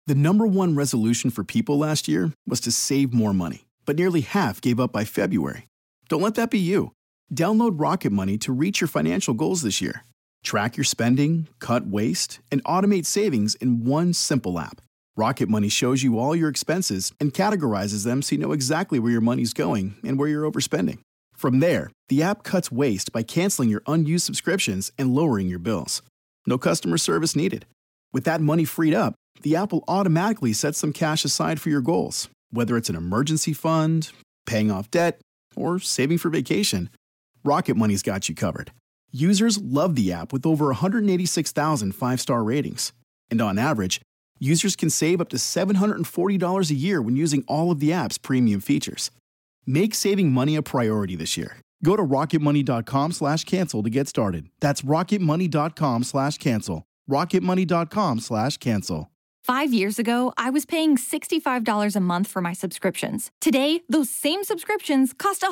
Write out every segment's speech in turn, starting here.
The number one resolution for people last year was to save more money, but nearly half gave up by February. Don't let that be you. Download Rocket Money to reach your financial goals this year. Track your spending, cut waste, and automate savings in one simple app. Rocket Money shows you all your expenses and categorizes them so you know exactly where your money's going and where you're overspending. From there, the app cuts waste by canceling your unused subscriptions and lowering your bills. No customer service needed. With that money freed up, the app will automatically set some cash aside for your goals, whether it's an emergency fund, paying off debt, or saving for vacation. Rocket Money's got you covered. Users love the app with over 186,000 five-star ratings. And on average, users can save up to $740 a year when using all of the app's premium features. Make saving money a priority this year. Go to rocketmoney.com/cancel to get started. That's rocketmoney.com/cancel. rocketmoney.com/cancel. 5 years ago, I was paying $65 a month for my subscriptions. Today, those same subscriptions cost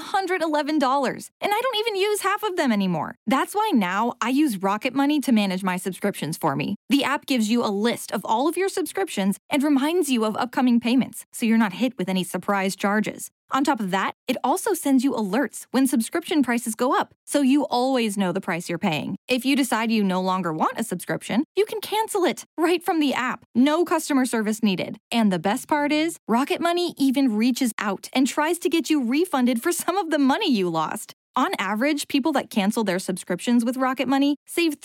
$111, and I don't even use half of them anymore. That's why now I use Rocket Money to manage my subscriptions for me. The app gives you a list of all of your subscriptions and reminds you of upcoming payments, so you're not hit with any surprise charges. On top of that, it also sends you alerts when subscription prices go up, so you always know the price you're paying. If you decide you no longer want a subscription, you can cancel it right from the app. No customer service needed. And the best part is, Rocket Money even reaches out and tries to get you refunded for some of the money you lost. On average, people that cancel their subscriptions with Rocket Money save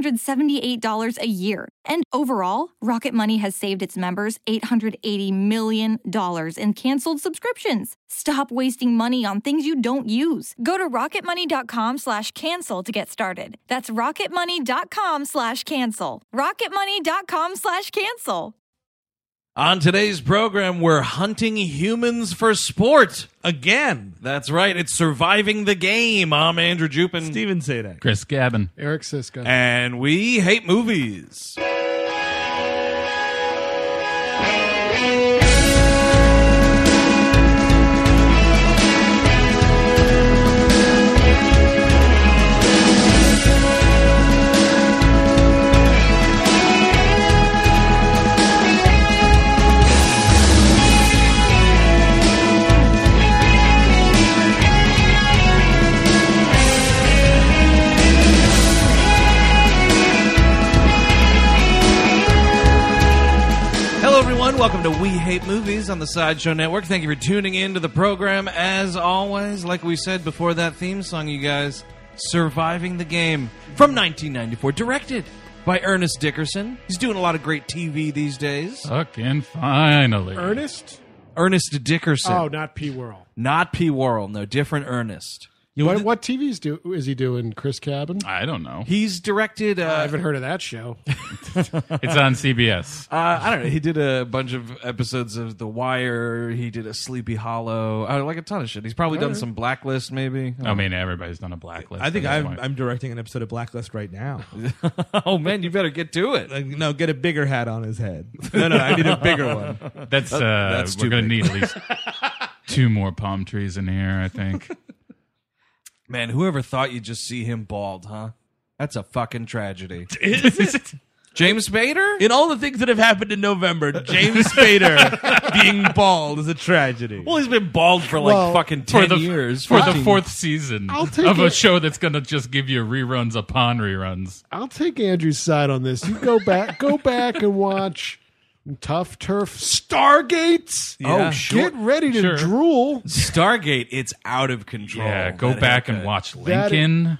$378 a year. And overall, Rocket Money has saved its members $880 million in canceled subscriptions. Stop wasting money on things you don't use. Go to rocketmoney.com/cancel to get started. That's rocketmoney.com/cancel. rocketmoney.com/cancel. On today's program, we're hunting humans for sport. Again. That's right. It's Surviving the Game. I'm Andrew Jupin. Steven Sadek. Chris Gavin. Eric Siska. And we hate movies. Welcome to We Hate Movies on the Sideshow Network. Thank you for tuning in to the program. As always, like we said before that theme song, you guys, Surviving the Game from 1994, directed by Ernest Dickerson. He's doing a lot of great TV these days. Fucking finally. Ernest Ernest Dickerson. Oh, not P. Worrell. Not P. Worrell, no, different Ernest. What TVs is he doing, Chris Cabin? I don't know. He's directed... I haven't heard of that show. It's on CBS. I don't know. He did a bunch of episodes of The Wire. He did a Sleepy Hollow. Like a ton of shit. He's probably done some Blacklist, maybe. I mean, everybody's done a Blacklist. I think I'm directing an episode of Blacklist right now. Oh, man, you better get to it. No, get a bigger hat on his head. No, I need a bigger one. That's we're going to need at least 2 more palm trees in here, I think. Man, whoever thought you'd just see him bald, huh? That's a fucking tragedy. Is it? James Spader? In all the things that have happened in November, James Spader being bald is a tragedy. Well, he's been bald for fucking 10 years. For the 4th season of a show that's going to just give you reruns upon reruns. I'll take Andrew's side on this. You go back and watch Tough Turf Stargates. Yeah. Oh, sure. Get ready to drool. Stargate, it's out of control. Yeah, go back and watch Lincoln.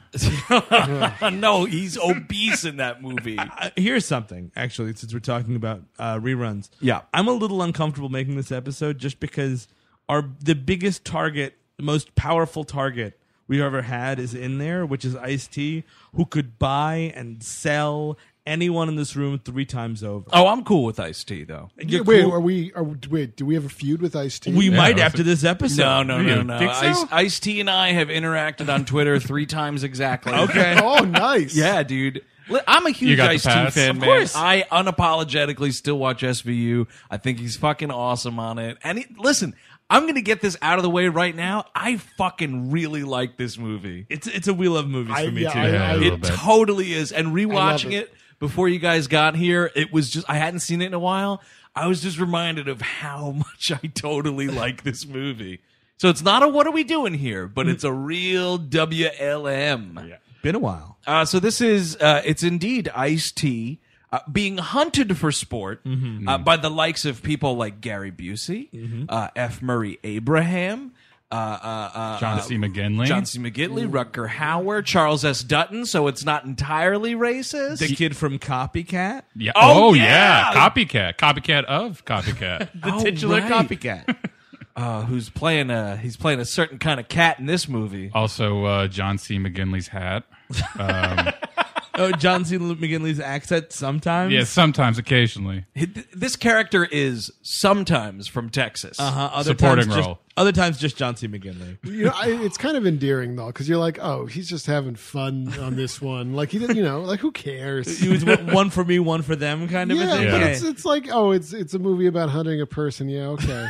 No, he's obese in that movie. Here's something, actually, since we're talking about reruns. Yeah. I'm a little uncomfortable making this episode just because the biggest target, the most powerful target we've ever had is in there, which is Ice-T, who could buy and sell anyone in this room 3 times over. Oh, I'm cool with Ice-T, though. Wait, do we have a feud with Ice-T? We might after this episode. No. Think so? Ice-T and I have interacted on Twitter 3 times exactly. Okay. Oh, nice. Yeah, dude. I'm a huge Ice-T fan, Of man. course. I unapologetically still watch SVU. I think he's fucking awesome on it. And listen, I'm going to get this out of the way right now. I fucking really like this movie. It's a We Love Movies for me, too. It totally is. And rewatching it before you guys got here, it was just, I hadn't seen it in a while. I was just reminded of how much I totally like this movie. So it's not a what are we doing here, but it's a real WLM. Yeah. Been a while. So this is, it's indeed Ice-T being hunted for sport by the likes of people like Gary Busey, F. Murray Abraham, John C. McGinley. John C. McGinley, Rutger Hauer, Charles S. Dutton, so it's not entirely racist. The kid from Copycat. Yeah. Oh, Oh, yeah. yeah. Copycat of Copycat. The titular right. Copycat. Who's playing a certain kind of cat in this movie. Also, John C. McGinley's hat. Oh, John C. McGinley's accent sometimes? Yeah, sometimes, occasionally. This character is sometimes from Texas. Other Supporting times role. Other times just John C. McGinley. You know, it's kind of endearing though, because you're like, oh, he's just having fun on this one. Like he didn't, like who cares? He was one for me, one for them kind of a thing. But Yeah. it's like, oh, it's a movie about hunting a person. Yeah, okay.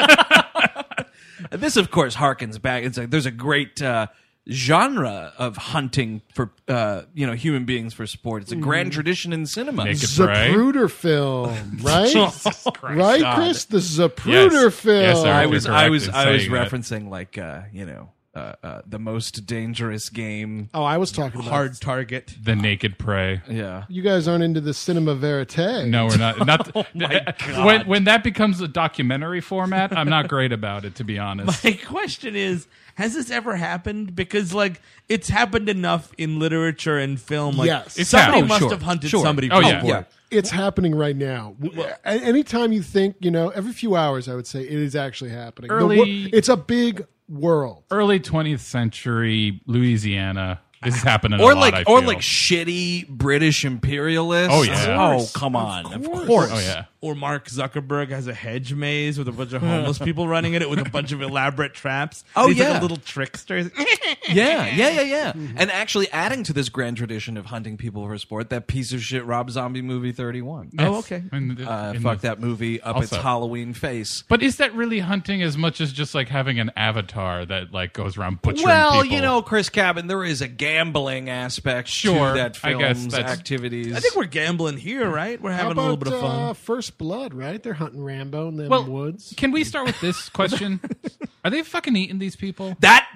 This, of course, harkens back. It's like there's a great genre of hunting for human beings for sport. It's a grand tradition in cinema. Naked Prey. Zapruder film, right? Right, God. Chris? The Zapruder Yes. film. Yes, sir. I You're was correct in saying that. referencing like the most dangerous game. Oh, I was talking about Hard target. The Naked Prey. Yeah. You guys aren't into the cinema verite. No, we're not. Not God. when that becomes a documentary format, I'm not great about it, to be honest. My question is, has this ever happened? Because it's happened enough in literature and film. Like, Yes. It's somebody happened. must Sure. have hunted Sure. somebody Oh, for yeah. sport. Yeah. It's happening right now. Anytime you think, every few hours, I would say it is actually happening. It's a big world. Early 20th century Louisiana. This is happening Or a lot, I or feel. shitty British imperialists. Oh, yeah. Oh, come on. Of course. Oh, yeah. Or Mark Zuckerberg has a hedge maze with a bunch of homeless people running in it with a bunch of elaborate traps. Oh, He's yeah. like a little trickster. Yeah. And actually adding to this grand tradition of hunting people for sport, that piece of shit Rob Zombie movie 31. Oh, okay. Fuck that movie up its Also- Halloween face. But is that really hunting as much as just like having an avatar that like goes around butchering Well, people? Chris Cabin, there is a gambling aspect Sure, to that I guess film's that's- activities. I think we're gambling here, right? We're How having about a little bit of fun. First Blood, right? They're hunting Rambo in them Well, woods. can we start with this question? Are they fucking eating these people?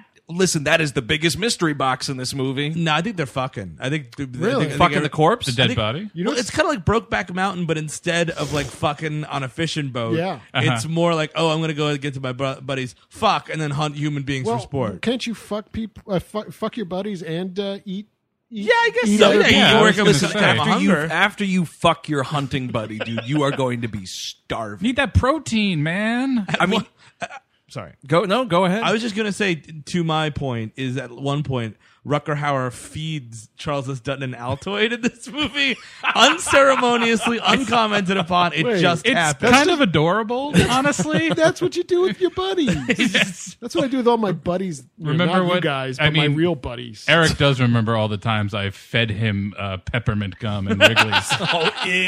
that is the biggest mystery box in this movie. No, I think they're fucking. I think Really? Fucking the corpse? The dead think- body? Well, it's kind of like Brokeback Mountain, but instead of like fucking on a fishing boat, Yeah. it's more like, oh, I'm gonna go get to my buddies, fuck, and then hunt human beings Well, for sport. can't you fuck people, fuck your buddies and eat? Yeah, I guess eat so. other Yeah, people? I you was work gonna with say. some kind of hunger. After you fuck your hunting buddy, dude, you are going to be starving. Need that protein, man. I mean, Sorry. go ahead. I was just gonna say, to my point, is at one point Rutger Hauer feeds Charles S. Dutton an Altoid in this movie, unceremoniously, uncommented upon. It Wait, just It's happened. kind of adorable, honestly. That's what you do with your buddies. That's what I do with all my buddies. Remember not you what- guys, I but my mean, real buddies. Eric does remember all the times I fed him peppermint gum and Wrigley's. oh,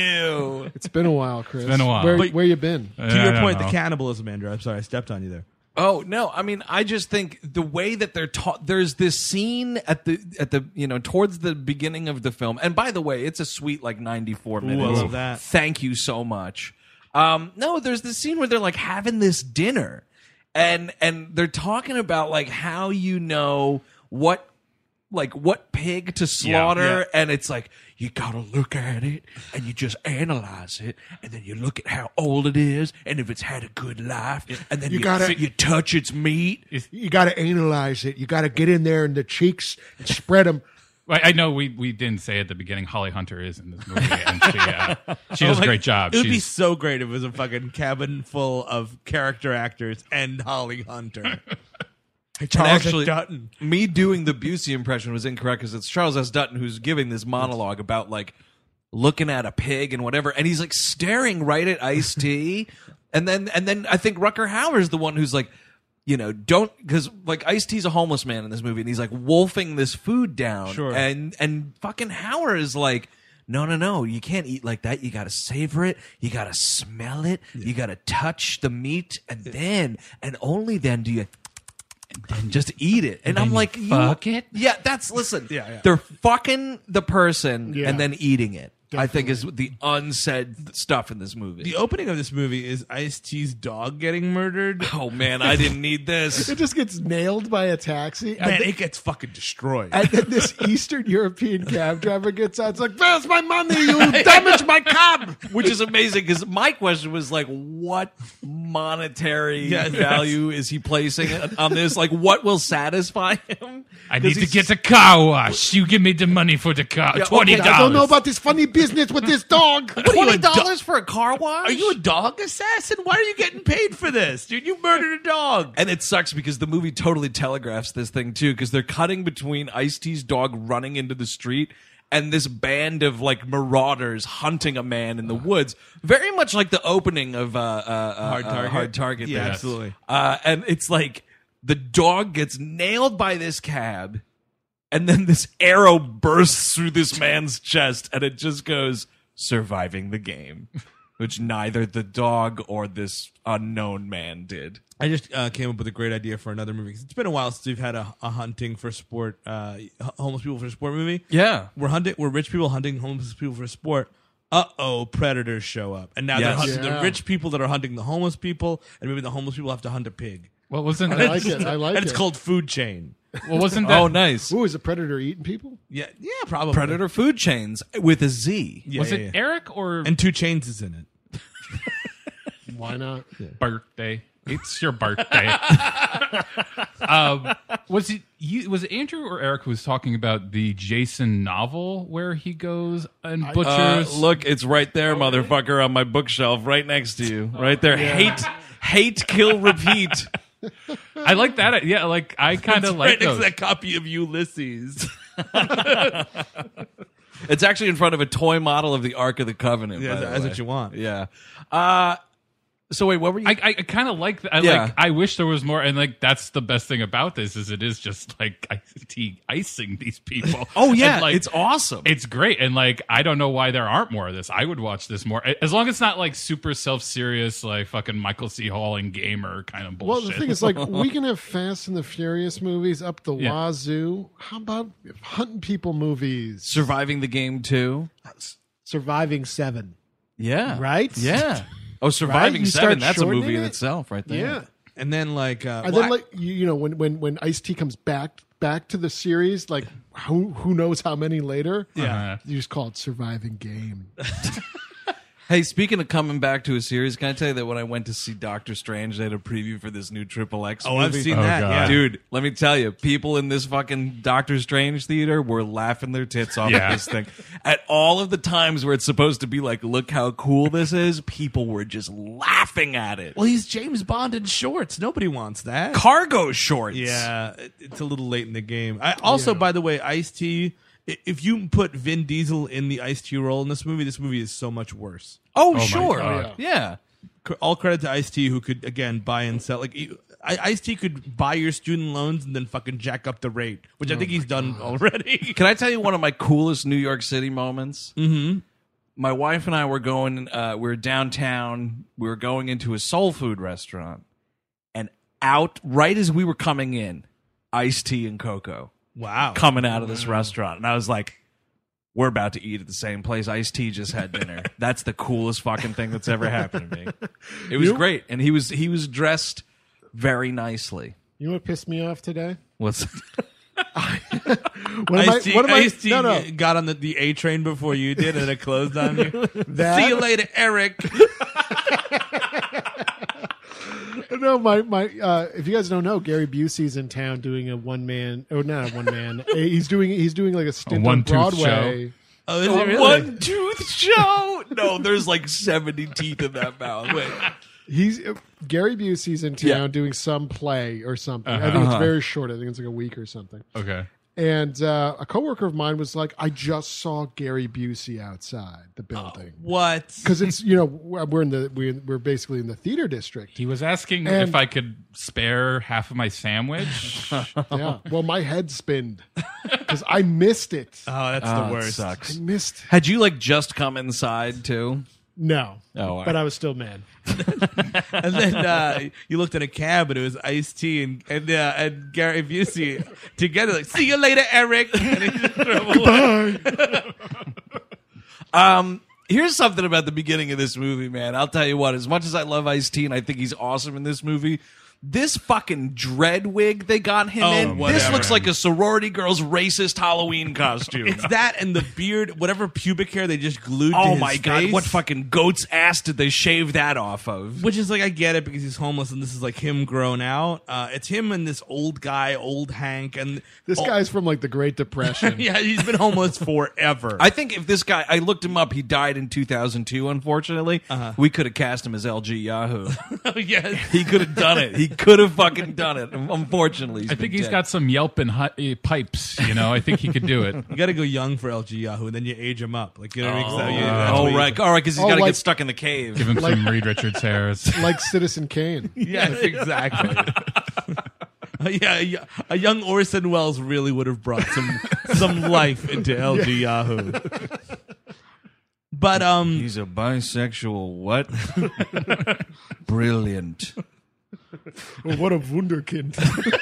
ew. It's been a while, Chris. been a while. Where you been? To your point, the cannibalism, Andrew. I'm sorry, I stepped on you there. Oh no! I mean, I just think the way that they're taught. There's this scene at the towards the beginning of the film. And by the way, it's a sweet 94 minutes. I love that. Thank you so much. No, there's this scene where they're like having this dinner, and they're talking about like how what pig to slaughter, yeah. and it's like you gotta look at it and you just analyze it, and then you look at how old it is and if it's had a good life, and then you touch its meat. You got to analyze it. You got to get in there in the cheeks and spread them. I know we didn't say at the beginning Holly Hunter is in this movie, and she does a great job. It would be so great if it was a fucking cabin full of character actors and Holly Hunter. Hey, Charles actually, S. Dutton. me doing the Busey impression was incorrect because it's Charles S. Dutton who's giving this monologue about like looking at a pig and whatever, and he's like staring right at Ice-T, and then I think Rutger Hauer is the one who's like, don't, because like Ice-T's a homeless man in this movie, and he's like wolfing this food down, Sure. and fucking Hauer is like, no, you can't eat like that. You got to savor it. You got to smell it. You got to touch the meat, and then and only then do you. And just eat it. And I'm like, fuck it? Yeah, listen. Yeah. They're fucking the person Yeah. and then eating it. I think is the unsaid stuff in this movie. The opening of this movie is Ice-T's dog getting murdered. Oh man, I didn't need this. It just gets nailed by a taxi. Man, it gets fucking destroyed. And then this Eastern European cab driver gets out. It's like, "Where's my money? You damaged my cab." Which is amazing because my question was like, what monetary value is he placing on this? Like, what will satisfy him? I need to get a car wash. You give me the money for the car. $20. I don't know about this funny business with this dog. $20 for a car wash? Are you a dog assassin? Why are you getting paid for this? Dude, you murdered a dog. And it sucks because the movie totally telegraphs this thing too, because they're cutting between Ice-T's dog running into the street and this band of like marauders hunting a man in the woods, very much like the opening of Hard Target. Yeah, there. absolutely. And it's like the dog gets nailed by this cab, and then this arrow bursts through this man's chest, and it just goes, "Surviving the game," which neither the dog or this unknown man did. I just came up with a great idea for another movie. 'Cause it's been a while since we've had a hunting for sport, homeless people for sport movie. Yeah. We're rich people hunting homeless people for sport. Predators show up. And now they're Yes. hunting the rich people that are hunting the homeless people, and maybe the homeless people have to hunt a pig. Well, wasn't I that? like it. I like And it's it. called Food Chain. Well, wasn't that? Oh, nice. Ooh, is a predator eating people? Yeah, probably. Predator food chains with a Z. Yeah, Was yeah, it yeah. Eric or And 2 Chainz is in it. Why not? birthday? It's your birthday. Was it you? Was it Andrew or Eric who was talking about the Jason novel where he goes and butchers? Look, it's right there, motherfucker, on my bookshelf, right next to you. Right there. Hate, kill, repeat. I like that. Yeah, like I kind of like Right next to those. that copy of Ulysses. It's actually in front of a toy model of the Ark of the Covenant. Yeah, by the that's way. what you want. Yeah. So wait, what were you? I kind of like that. Yeah. Like I wish there was more, and like that's the best thing about this is it is just like icing these people. Oh yeah, And, like, it's awesome. It's great, and like I don't know why there aren't more of this. I would watch this more, as long as it's not like super self-serious, like fucking Michael C. Hall and Gamer kind of Well, bullshit. the thing is, like, we can have Fast and the Furious movies up the Yeah. wazoo. How about hunting people movies? Surviving the Game too. Surviving 7. Yeah. Right? Yeah. Oh, Surviving You 7. start That's a shortening movie in it? itself, right there. Yeah. And then like And then, like, you know, when Ice-T comes back to the series, like, who knows how many later? Yeah. You just call it Surviving Game. Hey, speaking of coming back to a series, can I tell you that when I went to see Doctor Strange, they had a preview for this new Triple X movie? I've seen Oh, that. God. Yeah. Dude, let me tell you, people in this fucking Doctor Strange theater were laughing their tits off Yeah. at this thing. At all of the times where it's supposed to be like, look how cool this is, people were just laughing at it. Well, he's James Bond in shorts. Nobody wants that. Cargo shorts. Yeah, it's a little late in the game. Also, by the way, Ice-T, if you put Vin Diesel in the Ice-T role in this movie is so much worse. Oh, my sure. God. Yeah. All credit to Ice-T, who could, again, buy and sell. Like, Ice-T could buy your student loans and then fucking jack up the rate, which I think he's done already. Can I tell you one of my coolest New York City moments? Mm-hmm. My wife and I were going, we were downtown. We were going into a soul food restaurant. And out, right as we were coming in, Ice-T and Coco Wow. coming out of this restaurant. And I was like, we're about to eat at the same place. Ice-T just had dinner. That's the coolest fucking thing that's ever happened to me. It was great. And he was dressed very nicely. You know what pissed me off today? What's Ice-T no, no. got on the A train before you did and it closed on you. That- See you later, Eric. No, if you guys don't know, Gary Busey's in town doing a one-man, or not a one-man. He's doing like a stint on one-tooth Broadway. Oh, is it really? one tooth show? No, there's like 70 teeth in that mouth. Wait. He's Gary Busey's in town Yeah. doing some play or something. I think it's very short. I think it's like a week or something. Okay. And a coworker of mine was like, "I just saw Gary Busey outside the building What? because it's we're basically in the theater district." He was asking And- if I could spare half of my sandwich. Yeah. Well, my head spinned because I missed it. Oh, that's Oh, the it worst. sucks. I missed. Had you like just come inside too? No. Oh, all but right. I was still mad. And then you looked in a cab and it was Ice-T and Gary Busey together. Like, see you later, Eric. And he just drove away. Here's something about the beginning of this movie, man. I'll tell you what, as much as I love Ice-T and I think he's awesome in this movie, this fucking dread wig they got him in, this whatever. looks like a sorority girl's racist Halloween costume. It's that and the beard, whatever pubic hair they just glued to Oh his my God, face. what fucking goat's ass did they shave that off of? Which is like, I get it because he's homeless and this is like him grown out. It's him and this old guy, old Hank. And This guy's from like the Great Depression. yeah, he's been homeless forever. I think if this guy, I looked him up, he died in 2002, unfortunately. We could have cast him as LG Yahoo. yes. He could have done it. He could have fucking done it. Unfortunately, I think he's got some yelping pipes. I think he could do it. You got to go young for LG Yahoo, and then you age him up. Like, you know what I mean? 'Cause that's Oh, what you- right, because he's got to like- get stuck in the cave. Give him some Reed Richards hairs. Like Citizen Kane. Yes, exactly. Yeah, a young Orson Welles really would have brought some life into LG Yahoo. But He's a bisexual what? Brilliant. Oh, what a wunderkind.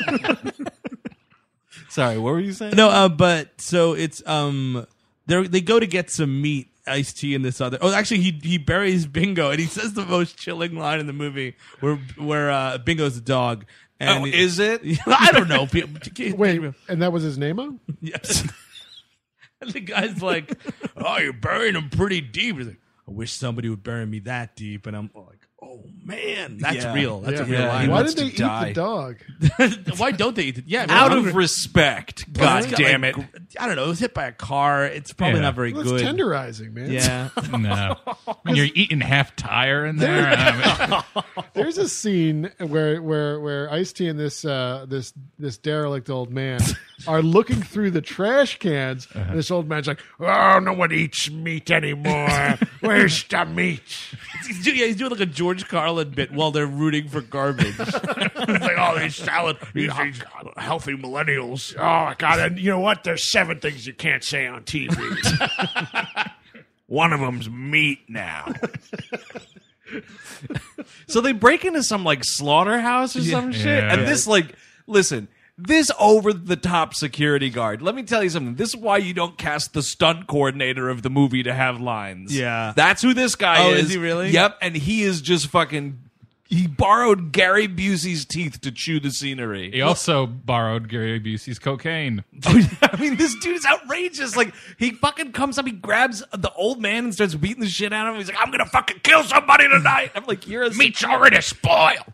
Sorry, what were you saying? no, but so it's they go to get some meat. Ice-T and this other. Oh, actually, he buries Bingo, and he says the most chilling line in the movie, where Bingo's a dog. And Is it? I don't know. Wait, and that was his name? Yes. And the guy's like, "Oh, you're burying him pretty deep." He's like, "I wish somebody would bury me that deep." And I'm like, "Oh man, that's Yeah. real. That's a real Yeah, line." he Why wants did they to eat die. the dog? Why don't they eat it? Yeah, Out hungry. of respect. It's God got, damn like, it. I don't know. It was hit by a car. It's probably Yeah. not very That's good. tenderizing, man. Yeah. No. When you're eating half tire in there. I mean, There's a scene where Ice-T and this derelict old man are looking through the trash cans. And this old man's like, "Oh, no one eats meat anymore. Where's the meat?" He's doing like a George Carlin bit while they're rooting for garbage. It's like, "Oh, these salad, these healthy millennials. Oh, God, and you know what? There's 7 things you can't say on TV. One of them's meat now." So they break into some like slaughterhouse or some shit. Yeah. And this listen, this over the top security guard. Let me tell you something. This is why you don't cast the stunt coordinator of the movie to have lines. Yeah. That's who this guy Oh, is. is he really? Yep. And he is just fucking. He borrowed Gary Busey's teeth to chew the scenery. he also borrowed Gary Busey's cocaine. I mean, this dude is outrageous. Like, he fucking comes up, he grabs the old man and starts beating the shit out of him. He's like, "I'm gonna fucking kill somebody tonight." I'm like, "You're a Meat's already spoiled.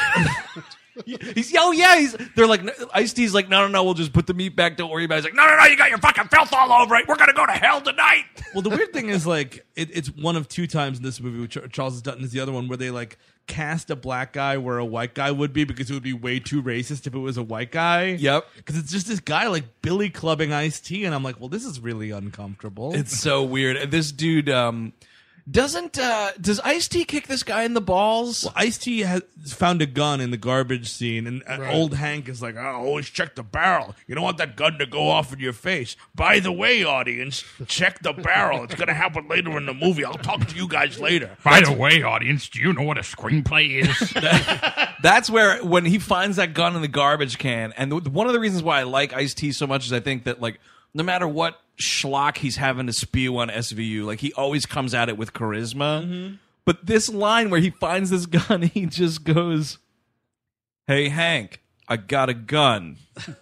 They're like, Ice-T's like, no, we'll just put the meat back. Don't worry about it. He's like, no, you got your fucking filth all over it. We're gonna go to hell tonight. Well, the weird thing is, like, it's one of 2 times in this movie, which Charles Dutton is the other one, where they, like, cast a black guy where a white guy would be because it would be way too racist if it was a white guy. Yep. Because it's just this guy, like, Billy clubbing Ice-T, and I'm like, well, this is really uncomfortable. It's so weird. And this dude, does Ice-T kick this guy in the balls? Well, Ice-T has found a gun in the garbage scene, and old Hank is like, "Oh, always check the barrel. You don't want that gun to go off in your face. By the way, audience, check the barrel. It's going to happen later in the movie. I'll talk to you guys later." By the way, audience, do you know what a screenplay is? That's where, when he finds that gun in the garbage can, and one of the reasons why I like Ice-T so much is I think that, like, no matter what schlock he's having to spew on SVU, like, he always comes at it with charisma. Mm-hmm. But this line where he finds this gun, he just goes, "Hey, Hank, I got a gun."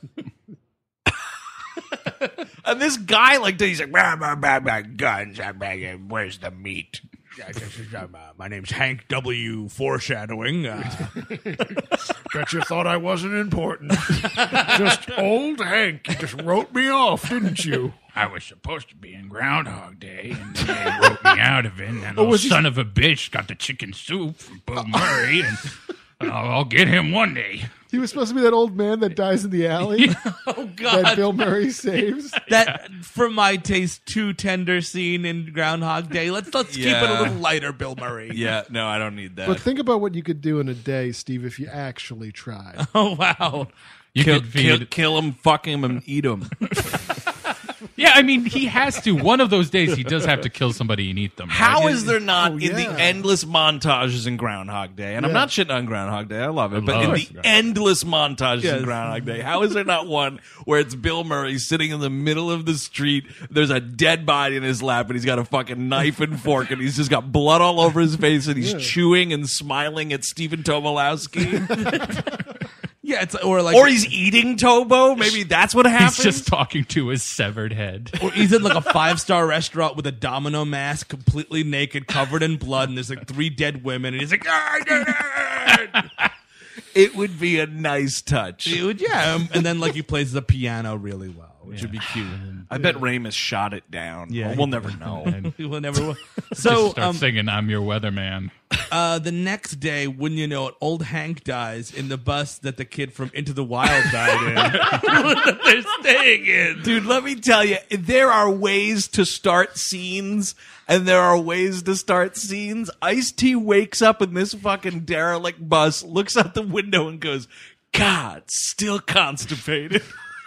And this guy, like, he's like, "Guns, where's the meat?" My name's Hank W. Foreshadowing. Bet you thought I wasn't important. Just old Hank. You just wrote me off, didn't you? I was supposed to be in Groundhog Day, and they wrote me out of it. And that little was he- son of a bitch got the chicken soup from Bill Murray, and I'll get him one day. He was supposed to be that old man that dies in the alley Oh, that God. Bill Murray saves. That, for my taste, too tender scene in Groundhog Day. Let's keep it a Yeah. little lighter, Bill Murray. Yeah, no, I don't need that. But think about what you could do in a day, Steve, if you actually tried. Oh, wow. You kill, could feed. kill him, fuck him, and eat him. Yeah, I mean, he has to. One of those days, he does have to kill somebody and eat them. Right? How is there not in the yeah. endless montages in Groundhog Day? And I'm not shitting on Groundhog Day. I love it. But in love the Groundhog. endless montages Yes. in Groundhog Day, how is there not one where it's Bill Murray sitting in the middle of the street? There's a dead body in his lap, and he's got a fucking knife and fork, and he's just got blood all over his face, and he's chewing and smiling at Stephen Tobolowsky. Yeah, it's or He's eating Tobo. Maybe that's what happens. He's just talking to his severed head. or he's in like a 5-star restaurant with a domino mask, completely naked, covered in blood, and there's like 3 dead women, and he's like, "I did it!" It would be a nice touch. Dude, yeah, and then like he plays the piano really well, which would be cute. I bet Ramis shot it down. Yeah. Well, we'll never know. We'll never. Just So start singing "I'm Your Weatherman." the next day, wouldn't you know it, old Hank dies in the bus that the kid from Into the Wild died in. That they're staying in. Dude, let me tell you, there are ways to start scenes, and there are ways to start scenes. Ice-T wakes up in this fucking derelict bus, looks out the window, and goes, God, still constipated.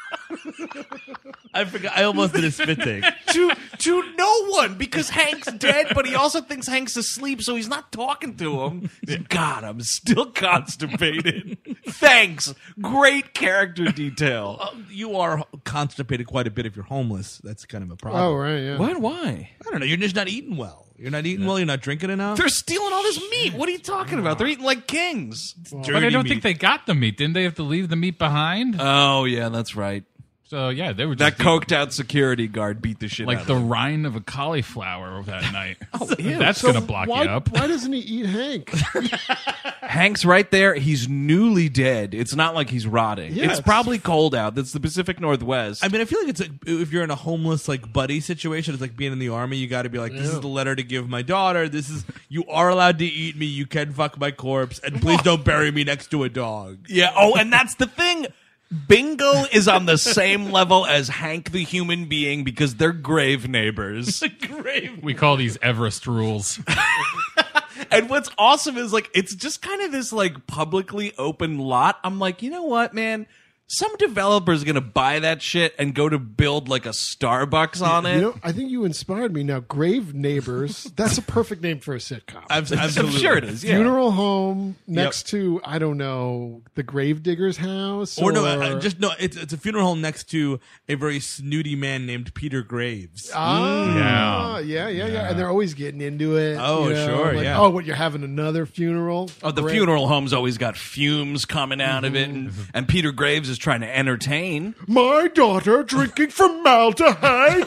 I forgot. I almost did a spit take. to no one, because Hank's dead, but he also thinks Hank's asleep, so he's not talking to him. God, I'm still constipated. Thanks. Great character detail. You are constipated quite a bit if you're homeless. That's kind of a problem. Oh, right, yeah. What? Why? I don't know. You're just not eating well. You're not eating well. You're not drinking enough. They're stealing all this meat. What are you talking about? They're eating like kings. But I don't think they got the meat. Didn't they have to leave the meat behind? Oh, yeah, that's right. So yeah, they were That just coked out security guard beat the shit out like of the him. rind of a cauliflower that night. ew. That's So gonna block why, you up. Why doesn't he eat Hank? Hank's right there. He's newly dead. It's not like he's rotting. Yeah, it's it's- probably cold out. That's the Pacific Northwest. I mean, I feel like it's like if you're in a homeless like buddy situation, it's like being in the army. You got to be like, this is the letter to give my daughter. This is you are allowed to eat me. You can fuck my corpse, and please don't bury me next to a dog. Yeah. Oh, and that's the thing. Bingo is on the same level as Hank the human being because they're grave neighbors. We call these Everest rules. And what's awesome is like it's just kind of this like publicly open lot. I'm like, you know what, man? Some developer's gonna buy that shit and go to build like a Starbucks on it. You know, I think you inspired me. Now, Grave Neighbors, that's a perfect name for a sitcom. I'm Absolutely. sure it is. Yeah. Funeral home next to, I don't know, the Gravedigger's house? Or no, it's a funeral home next to a very snooty man named Peter Graves. Yeah. And they're always getting into it. Oh, you know, sure, like, yeah. Oh, what, you're having another funeral? Oh, the Great. funeral home's always got fumes coming out of it, and Peter Graves is trying to entertain. My daughter drinking formaldehyde.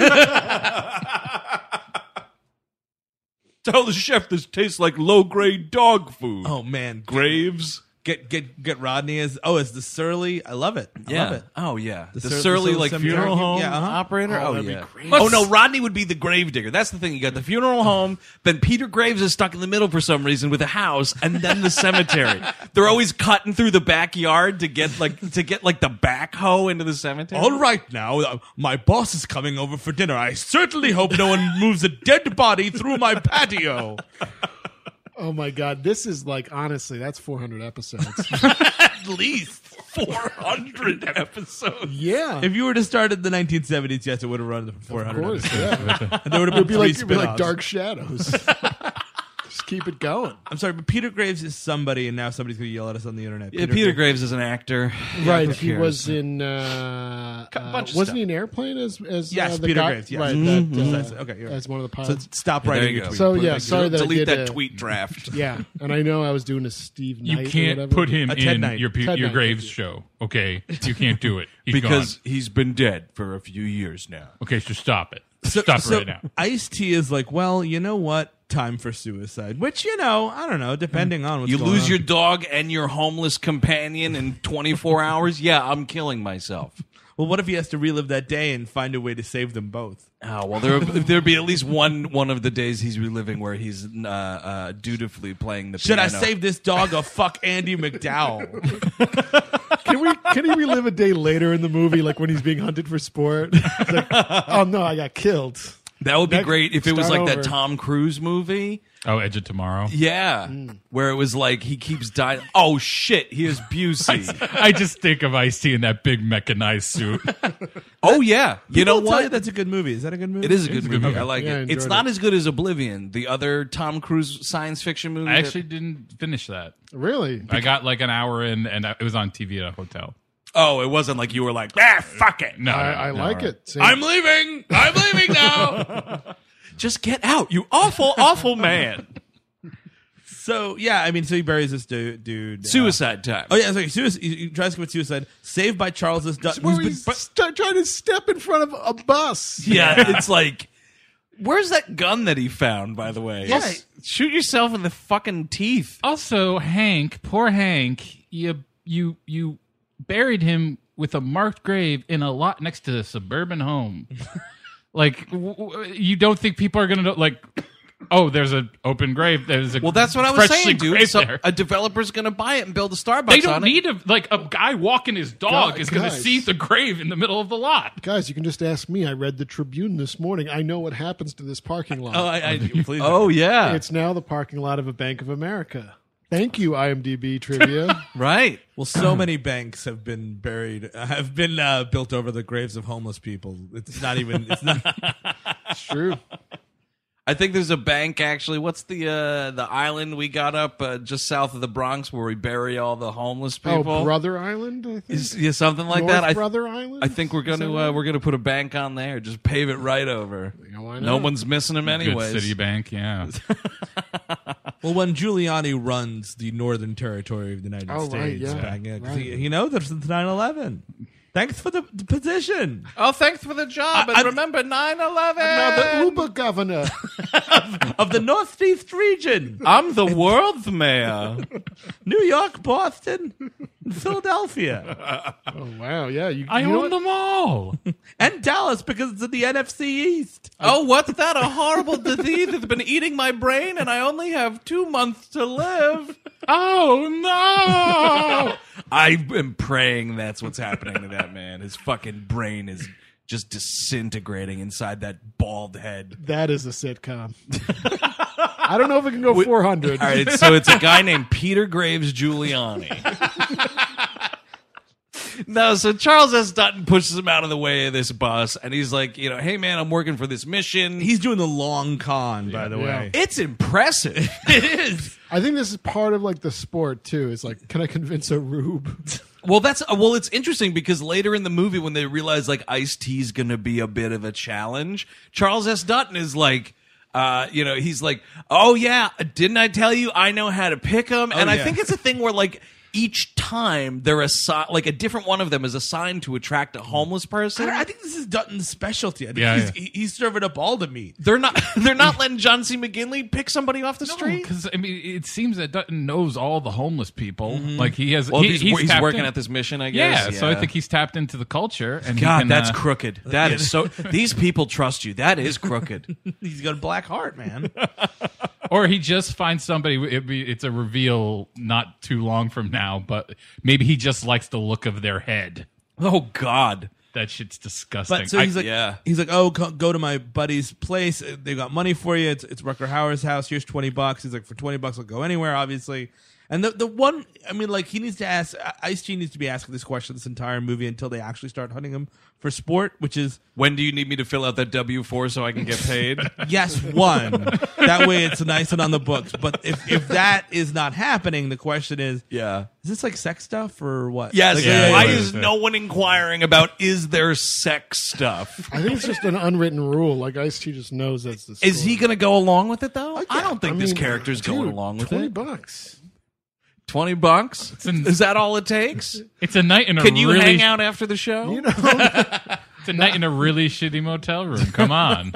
Tell the chef this tastes like low-grade dog food. Oh man, Graves. get Rodney as it's the Surly. I love it. I love it. Oh, yeah. The Surly surly, like, cemetery. funeral home Yeah, uh-huh. operator. Oh, that'd be yeah. great. Oh, no, Rodney would be the gravedigger. That's the thing. You got the funeral home, then Peter Graves is stuck in the middle for some reason with a house, and then the cemetery. They're always cutting through the backyard to get the backhoe into the cemetery. All right, now my boss is coming over for dinner. I certainly hope no one moves a dead body through my patio. Oh, my God. This is like, honestly, that's 400 episodes. At least 400 episodes. Yeah. if you were to start in the 1970s, yes, it would have run for 400. Of course, yeah. And there would have been It'd be three like spin-offs. Dark Shadows. Just keep it going. I'm sorry, but Peter Graves is somebody, and now somebody's going to yell at us on the internet. Yeah, Peter Graves is an actor. Right. who He cares? was in. bunch of wasn't stuff. he in Airplane as Yes, the Peter guy? Graves, yes. Right. Mhm. That, Okay, you're as one of the So pilots. stop There writing you your go. tweet. So Put it yeah, back sorry to- that I Delete did that tweet draft. Yeah, and I know I was doing a Steve Knight. You or can't whatever. put him A Ted in Knight. your Ted Knight. Graves show. Okay, you can't do it. He's Because gone. he's been dead for a few years now. Okay, so stop it. Stop it right now. Ice-T is like, well, you know what? Time for suicide. Which, I don't know, depending on what's You going lose on. your dog and your homeless companion in 24 hours? Yeah, I'm killing myself. Well, what if he has to relive that day and find a way to save them both? Oh, well, there'd be at least one of the days he's reliving where he's dutifully playing the Should piano. I save this dog or fuck Andy McDowell? Can he relive a day later in the movie, like when he's being hunted for sport? It's like, oh no, I got killed. That would be Next- great if it was start like that over. Tom Cruise movie. Oh, Edge of Tomorrow. Yeah, where it was like he keeps dying. Oh shit, he has Busey. I just think of Ice-T in that big mechanized suit. Oh yeah, you know People tell you what? that's a good movie. Is that a good movie? It is a It's good a good movie. movie. I like Yeah, I it. It's enjoyed not it. as good as Oblivion, the other Tom Cruise science fiction movie. I actually didn't finish that. Really? I got like an hour in, and it was on TV at a hotel. Oh, it wasn't like you were like, fuck it. No, I no, like no. it. See, I'm leaving. I'm leaving now. Just get out, you awful, awful man. So yeah, I mean, so he buries this dude. Suicide time. Oh yeah, sorry. He tries to commit suicide. Saved by Charles S. Dutton. where who's he's been- trying to step in front of a bus. Yeah, it's like, where's that gun that he found? By the way, Yes. shoot yourself in the fucking teeth. Also, Hank, poor Hank, you buried him with a marked grave in a lot next to a suburban home. Like, you don't think people are gonna know? Like, oh, there's an open grave. There's a Well, that's what I was freshly saying, dude. graved So there. a developer's gonna buy it and build a Starbucks. They don't on it. need a guy walking his dog Guys, is going to guys. see the grave in the middle of the lot. Guys, you can just ask me. I read the Tribune this morning. I know what happens to this parking lot. I please. Oh yeah, It's now the parking lot of a Bank of America. Thank you, IMDb trivia. right. Well, so many banks have been buried, built over the graves of homeless people. It's not even. It's not. It's true. I think there's a bank actually. What's the island we got up just south of the Bronx where we bury all the homeless people? Oh, Brother Island. I think. Yeah, something like North that. Brother Island. I think we're Is that gonna right? we're gonna put a bank on there. Just pave it right over. Yeah, why No not? one's missing them anyways. Good Citibank, yeah. Well, when Giuliani runs the Northern Territory of the United Oh, right, States, yeah. back, 'cause Right. he knows that since 9/11. Thanks for the position Oh, thanks for the job. And remember 9/11. Now the Uber governor. of the Northeast region: I'm the world's mayor. New York, Boston, and Philadelphia, Oh wow, yeah. I you know own what? them all. and Dallas because it's in the NFC East. Oh, what's that? A horrible disease that's been eating my brain, and I only have 2 months to live. Oh, no. I am praying that's what's happening to that man. His fucking brain is just disintegrating inside that bald head. That is a sitcom. I don't know if it can go 400. All right, so it's a guy named Peter Graves Giuliani. No, so Charles S. Dutton pushes him out of the way of this bus, and he's like, hey man, I'm working for this mission. He's doing the long con, by the way. It's impressive. It is. I think this is part of like the sport too. It's like, can I convince a rube? Well, it's interesting because later in the movie, when they realize like Ice-T's going to be a bit of a challenge, Charles S. Dutton is like, he's like, oh yeah, didn't I tell you I know how to pick them? And I yeah. think it's a thing where like each time they're like a different one of them is assigned to attract a homeless person. I think this is Dutton's specialty. I think Yeah, he's serving up all the meat. They're not letting John C. McGinley pick somebody off the street. Because I mean, it seems that Dutton knows all the homeless people. Like he has. Well, he's tapped working in- at this mission, I guess. Yeah, so I think he's tapped into the culture. And God, he can, that's crooked. That is so. These people trust you. That is crooked. He's got a black heart, man. or he just finds somebody. It's a reveal not too long from now, but maybe he just likes the look of their head. Oh God. That shit's disgusting. But so he's like, yeah. he's like, oh, go to my buddy's place. They got money for you. It's Rucker Hauer's house. Here's $20. He's like, for $20, I'll go anywhere. Obviously. And the one, I mean, like he needs to ask. Ice-T needs to be asking this question this entire movie until they actually start hunting him for sport, which is When do you need me to fill out that W-4 so I can get paid? yes, one. That way it's nice and on the books. But if that is not happening, the question is, Yeah. is this like sex stuff or what? Yes. Like, Yeah, Why yeah, is yeah. no one inquiring about is there sex stuff? I think it's just an unwritten rule. Like Ice-T just knows that's the Is story. he going to go along with it though? I don't think I this mean, character's dude, going along with $20 it. bucks. $20? Is that all it takes? it's a night in a Can you really hang out after the show? You know, It's a night in a really shitty motel room. Come on.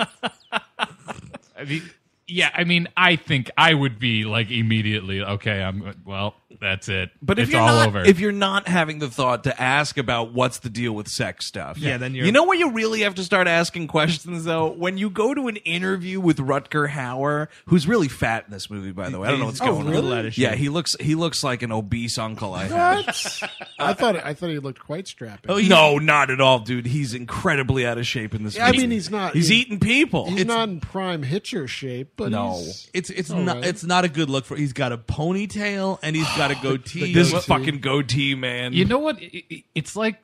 I mean, I think I would be like immediately okay. That's it. But if it's you're all not, over. if you're not having the thought to ask about what's the deal with sex stuff, Yeah, then you're- you know where you really have to start asking questions though. When you go to an interview with Rutger Hauer, who's really fat in this movie, by the way. I don't know what's going really? on. Yeah, he looks like an obese uncle I have. What? I thought he looked quite strapping. Oh, No, not at all, dude. He's incredibly out of shape in this I movie. mean, he's not. He's eating people. He's not in prime Hitcher shape, but No. he's It's not right. it's not a good look for. He's got a ponytail and he's got a goatee. this goatee. fucking goatee, man. You know what? It's like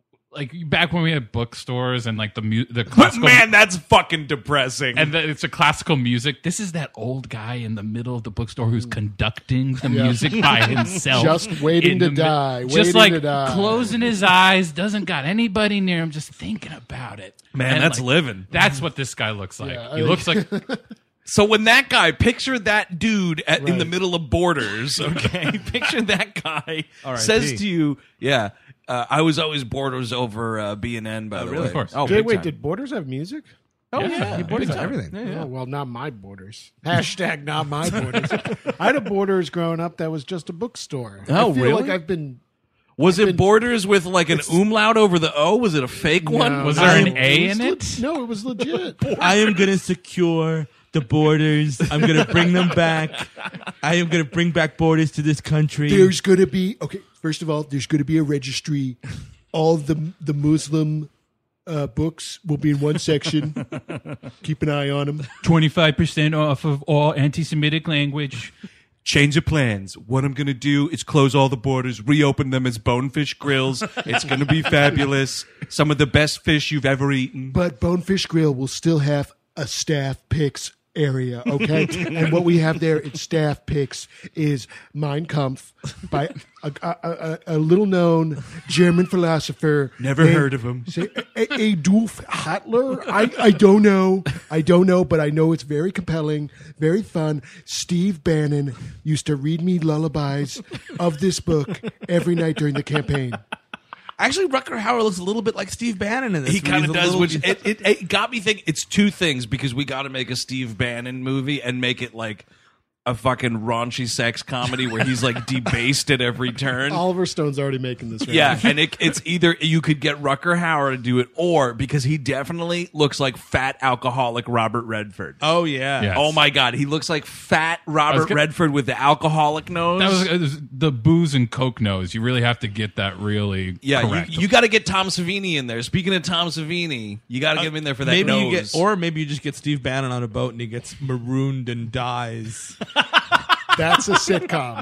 back when we had bookstores and like the classical man, that's fucking depressing. and it's a classical music. This is that old guy in the middle of the bookstore who's conducting the music by himself, Just waiting in to the mi- die, just waiting like to die. closing his eyes, doesn't got anybody near him, just thinking about it. Man, And, that's like, living. That's what this guy looks like. Yeah, He looks like So when that guy, picture that dude in Right. the middle of Borders, okay? Picture that guy R.I.P. says to you, yeah, I was always Borders over B&N, by the really? way. Of course. Oh, Wait, big Wait, time. did Borders have music? Oh, yeah. Borders big on time. everything. Oh, well, not my Borders. Hashtag not my Borders. I had a Borders growing up that was just a bookstore. Oh, I feel really? like I've been... Was it Borders with like an umlaut over the O? Was it a fake one? No. Was there I an am- A was in le- it? No, it was legit. I am gonna secure the borders. I'm gonna bring them back. I am gonna bring back borders to this country. There's going to be... Okay, first of all, there's going to be a registry. All the Muslim books will be in one section. Keep an eye on them. 25% off of all anti-Semitic language. Change of plans. What I'm going to do is close all the borders, reopen them as Bonefish Grills. It's going to be fabulous. Some of the best fish you've ever eaten. But Bonefish Grill will still have a staff picks area, okay? And what we have there at staff picks is Mein Kampf by a little-known German philosopher. Never named- heard of him. Say, Adolf Hitler? I don't know. I don't know, but I know it's very compelling, very fun. Steve Bannon used to read me lullabies of this book every night during the campaign. Actually, Rutger Hauer looks a little bit like Steve Bannon in this. He kind He's of a does, little- which it got me thinking. It's two things because we got to make a Steve Bannon movie and make it like a fucking raunchy sex comedy where he's like debased at every turn. Oliver Stone's already making this right Yeah, now. and it's either you could get Rutger Hauer to do it, or because he definitely looks like fat alcoholic Robert Redford. Oh yeah. Yeah. Oh my god, he looks like fat Robert gonna- Redford with the alcoholic nose. That was the booze and coke nose. You really have to get that really yeah, correct. you got to get Tom Savini in there. Speaking of Tom Savini, you got to get him in there for that Maybe nose. you get, or maybe you just get Steve Bannon on a boat and he gets marooned and dies. That's a sitcom.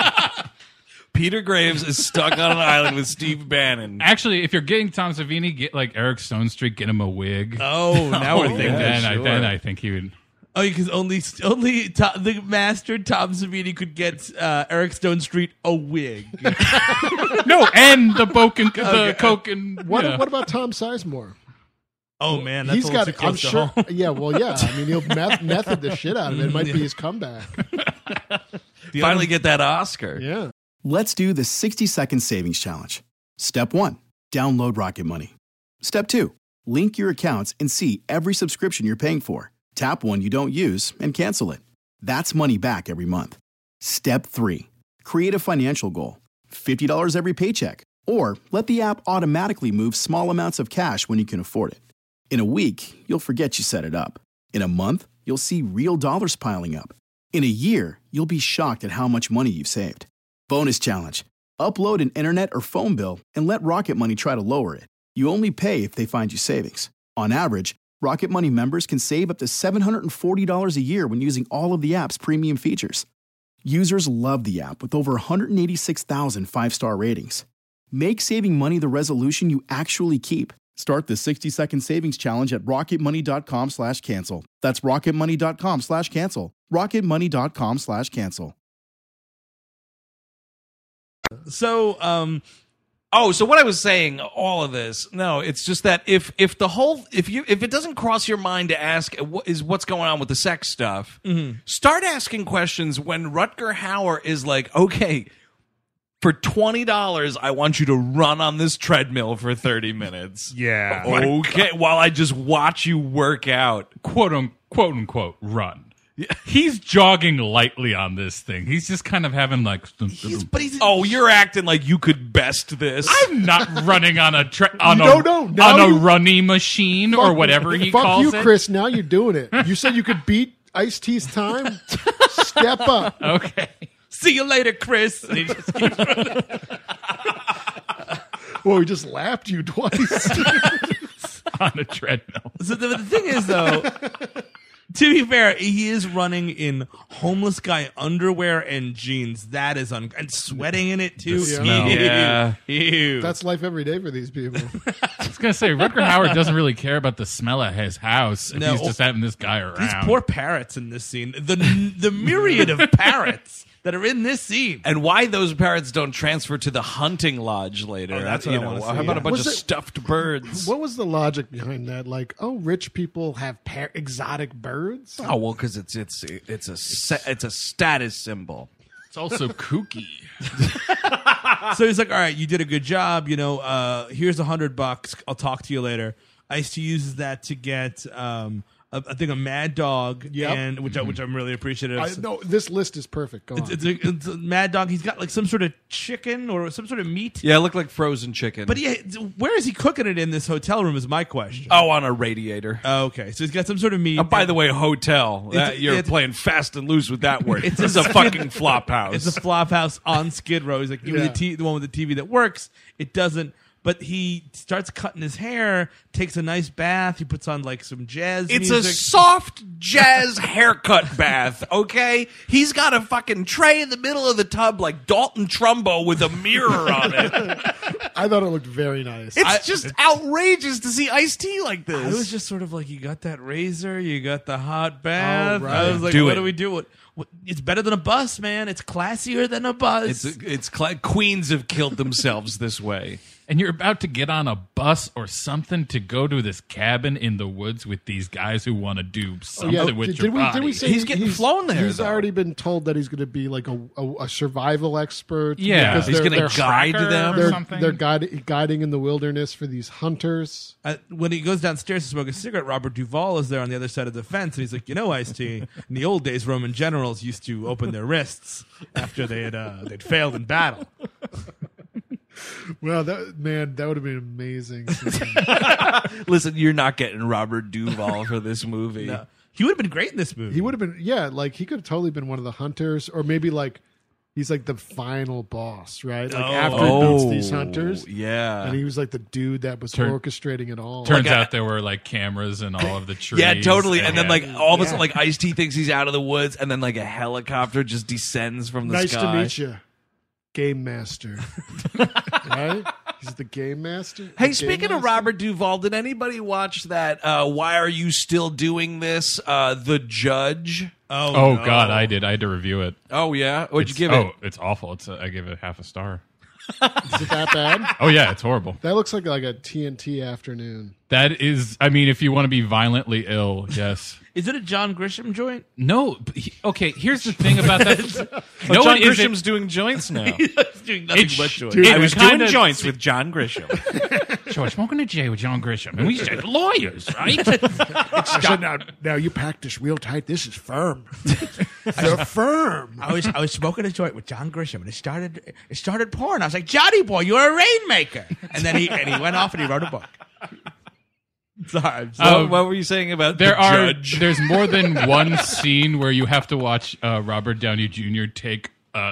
Peter Graves is stuck on an island with Steve Bannon. Actually, if you're getting Tom Savini, get like Eric Stone Street, get him a wig. Oh, now we're I think thinking. then I think he would. Oh, because only the master Tom Savini could get Eric Stone Street a wig. No, and the coke and What yeah. what about Tom Sizemore? Oh man, that's He's a little got. too close I'm to sure. home. Yeah, well, yeah. I mean, he'll method the shit out of it. It might be his comeback. Finally get that Oscar. Yeah. Let's do the 60-second savings challenge. Step 1, download Rocket Money. Step 2, link your accounts and see every subscription you're paying for. Tap one you don't use and cancel it. That's money back every month. Step 3, create a financial goal. $50 every paycheck. Or let the app automatically move small amounts of cash when you can afford it. In a week, you'll forget you set it up. In a month, you'll see real dollars piling up. In a year, you'll be shocked at how much money you've saved. Bonus challenge. Upload an internet or phone bill and let Rocket Money try to lower it. You only pay if they find you savings. On average, Rocket Money members can save up to $740 a year when using all of the app's premium features. Users love the app with over 186,000 five-star ratings. Make saving money the resolution you actually keep. Start the 60-second savings challenge at rocketmoney.com/cancel. That's rocketmoney.com/cancel. rocketmoney.com/cancel. So, Oh, so what I was saying, all of this, no, it's just that if it doesn't cross your mind to ask what's going on with the sex stuff, start asking questions when Rutger Hauer is like, okay, for $20, I want you to run on this treadmill for 30 minutes. yeah. Okay, while I just watch you work out. quote unquote run. He's jogging lightly on this thing. He's just kind of having like. Oh, you're acting like you could best this. I'm not running on a runny machine or whatever he Fuck calls you, it. Chris. Now you're doing it. You said you could beat Ice-T's time. Step up. Okay. See you later, Chris. And he just keeps running. Well, he just lapped you twice. On a treadmill. So the thing is, though, to be fair, he is running in homeless guy underwear and jeans. That is and sweating in it too. smell. Yeah. Ew. That's life every day for these people. I was gonna say Rutger Hauer doesn't really care about the smell of his house. No. He's just having this guy around. These poor parrots in this scene. The myriad of parrots that are in this scene. And why those parrots don't transfer to the hunting lodge later. that's what I wanna see. How about a bunch Was of it- stuffed birds? What was the logic behind that? Like, oh, rich people have exotic birds? Oh well, because it's a status symbol. It's also kooky. So he's like, all right, you did a good job. You know, here's $100. I'll talk to you later. Ice-T uses that to get, I think, a Mad Dog, Yep. and which I'm really appreciative of. No, this list is perfect. Go on. It's a Mad Dog. He's got like some sort of chicken or some sort of meat. Yeah, it looked like frozen chicken. But yeah, where is he cooking it in this hotel room is my question. oh, on a radiator. Okay, so he's got some sort of meat. Oh, by the way, hotel. You're it's- playing fast and loose with that word. This is a fucking flop house. It's a flop house on Skid Row. He's like, give me Yeah. the one with the TV that works. It doesn't. But he starts cutting his hair, takes a nice bath. He puts on like some jazz It's music. a soft jazz haircut bath, okay? He's got a fucking tray in the middle of the tub like Dalton Trumbo with a mirror on it. I thought it looked very nice. It's just outrageous to see Ice-T like this. I was just sort of like, you got that razor, you got the hot bath. Oh, right. I was like, Do what it. do we do? What, it's better than a bus, man. It's classier than a bus. Queens have killed themselves this way. And you're about to get on a bus or something to go to this cabin in the woods with these guys who want to do something with your body. Did we say He's getting flown there, He's though. already been told that he's going to be like a survival expert. Yeah. because He's they're- going to they're- guide tracker them. or They're, something? they're guiding in the wilderness for these hunters. When he goes downstairs to smoke a cigarette, Robert Duvall is there on the other side of the fence, and he's like, Ice-T, in the old days, Roman generals used to open their wrists after they'd failed in battle. Well, that would have been amazing. Listen, you're not getting Robert Duvall for this movie. No. He would have been great in this movie. He would have been, like he could have totally been one of the hunters, or maybe like he's like the final boss, right? Like after he beats these hunters, Yeah. and he was like the dude that was orchestrating it all. Turns out there were like cameras in all of the trees. Yeah, totally. And then, Yeah. like, all of a sudden, like, Ice-T thinks he's out of the woods, and then, like, a helicopter just descends from the Nice sky. to meet you, game master. Right? He's the game master. Hey, The speaking game of master? Robert Duvall, did anybody watch that, Why Are You Still Doing This? The Judge? Oh no. God, I did. I had to review it. Oh, yeah? What'd you It's- give it? Oh, it's awful. I give it half a star. Is it that bad? Oh yeah, it's horrible. That looks like a TNT afternoon. That is, I mean, if you want to be violently ill, yes. Is it a John Grisham joint? No, but okay. Here's the thing about that. No, John it isn't. Grisham's doing joints now. He's doing nothing It's- but joints. Dude, I was kinda- doing joints with John Grisham. So I'm smoking a J with John Grisham, and we said lawyers, right? Now you pack this real tight. This is firm. They're firm. I was smoking a joint with John Grisham, and it started pouring. I was like, Johnny boy, you're a rainmaker. And then he went off and he wrote a book. Sorry. What were you saying about There the are judge? there's more than one scene where you have to watch Robert Downey Jr. take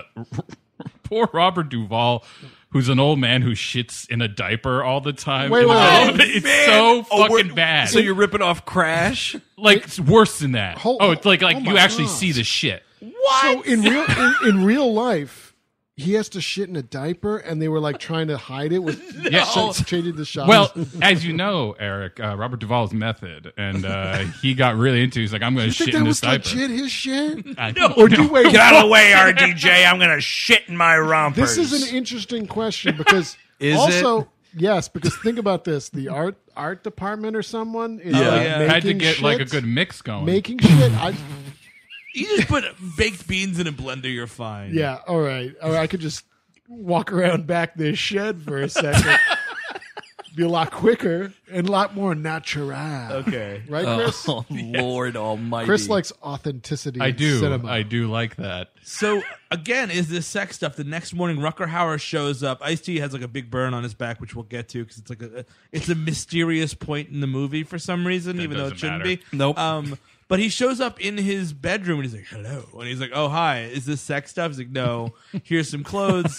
poor Robert Duvall, who's an old man who shits in a diaper all the time. Wait, in the wait, middle wait. of it. It's Man. so Oh, fucking bad. So you're ripping off Crash? like it's worse than that. It's like oh you my actually God. see the shit. So in real life, he has to shit in a diaper, and they were like trying to hide it with Yeah. changing the shots. Well, as you know, Eric, Robert Duvall's method, and he got really into. He's like, I'm going to you think shit that in was this diaper. legit his shit? I- Or do you wait? Get out of the way, RDJ. I'm going to shit in my rompers. This is an interesting question because Is also yes, because think about this: the art department or someone is Yeah. like Yeah. making had to get like a shit, good mix going. making shit. You just put baked beans in a blender, you're fine. Yeah, all right. Or I could just walk around back this shed for a second. be a lot quicker and a lot more natural. Okay. Right, Chris? Oh, Lord Almighty! Chris likes authenticity. I in do. Cinema. I do like that. So again, is this sex stuff? The next morning, Rutger Hauer shows up. Ice-T has like a big burn on his back, which we'll get to because it's like it's a mysterious point in the movie for some reason, even though it doesn't shouldn't matter. be. Nope. But he shows up in his bedroom and he's like, "Hello," and he's like, "Oh, hi. Is this sex stuff?" He's like, "No. Here's some clothes."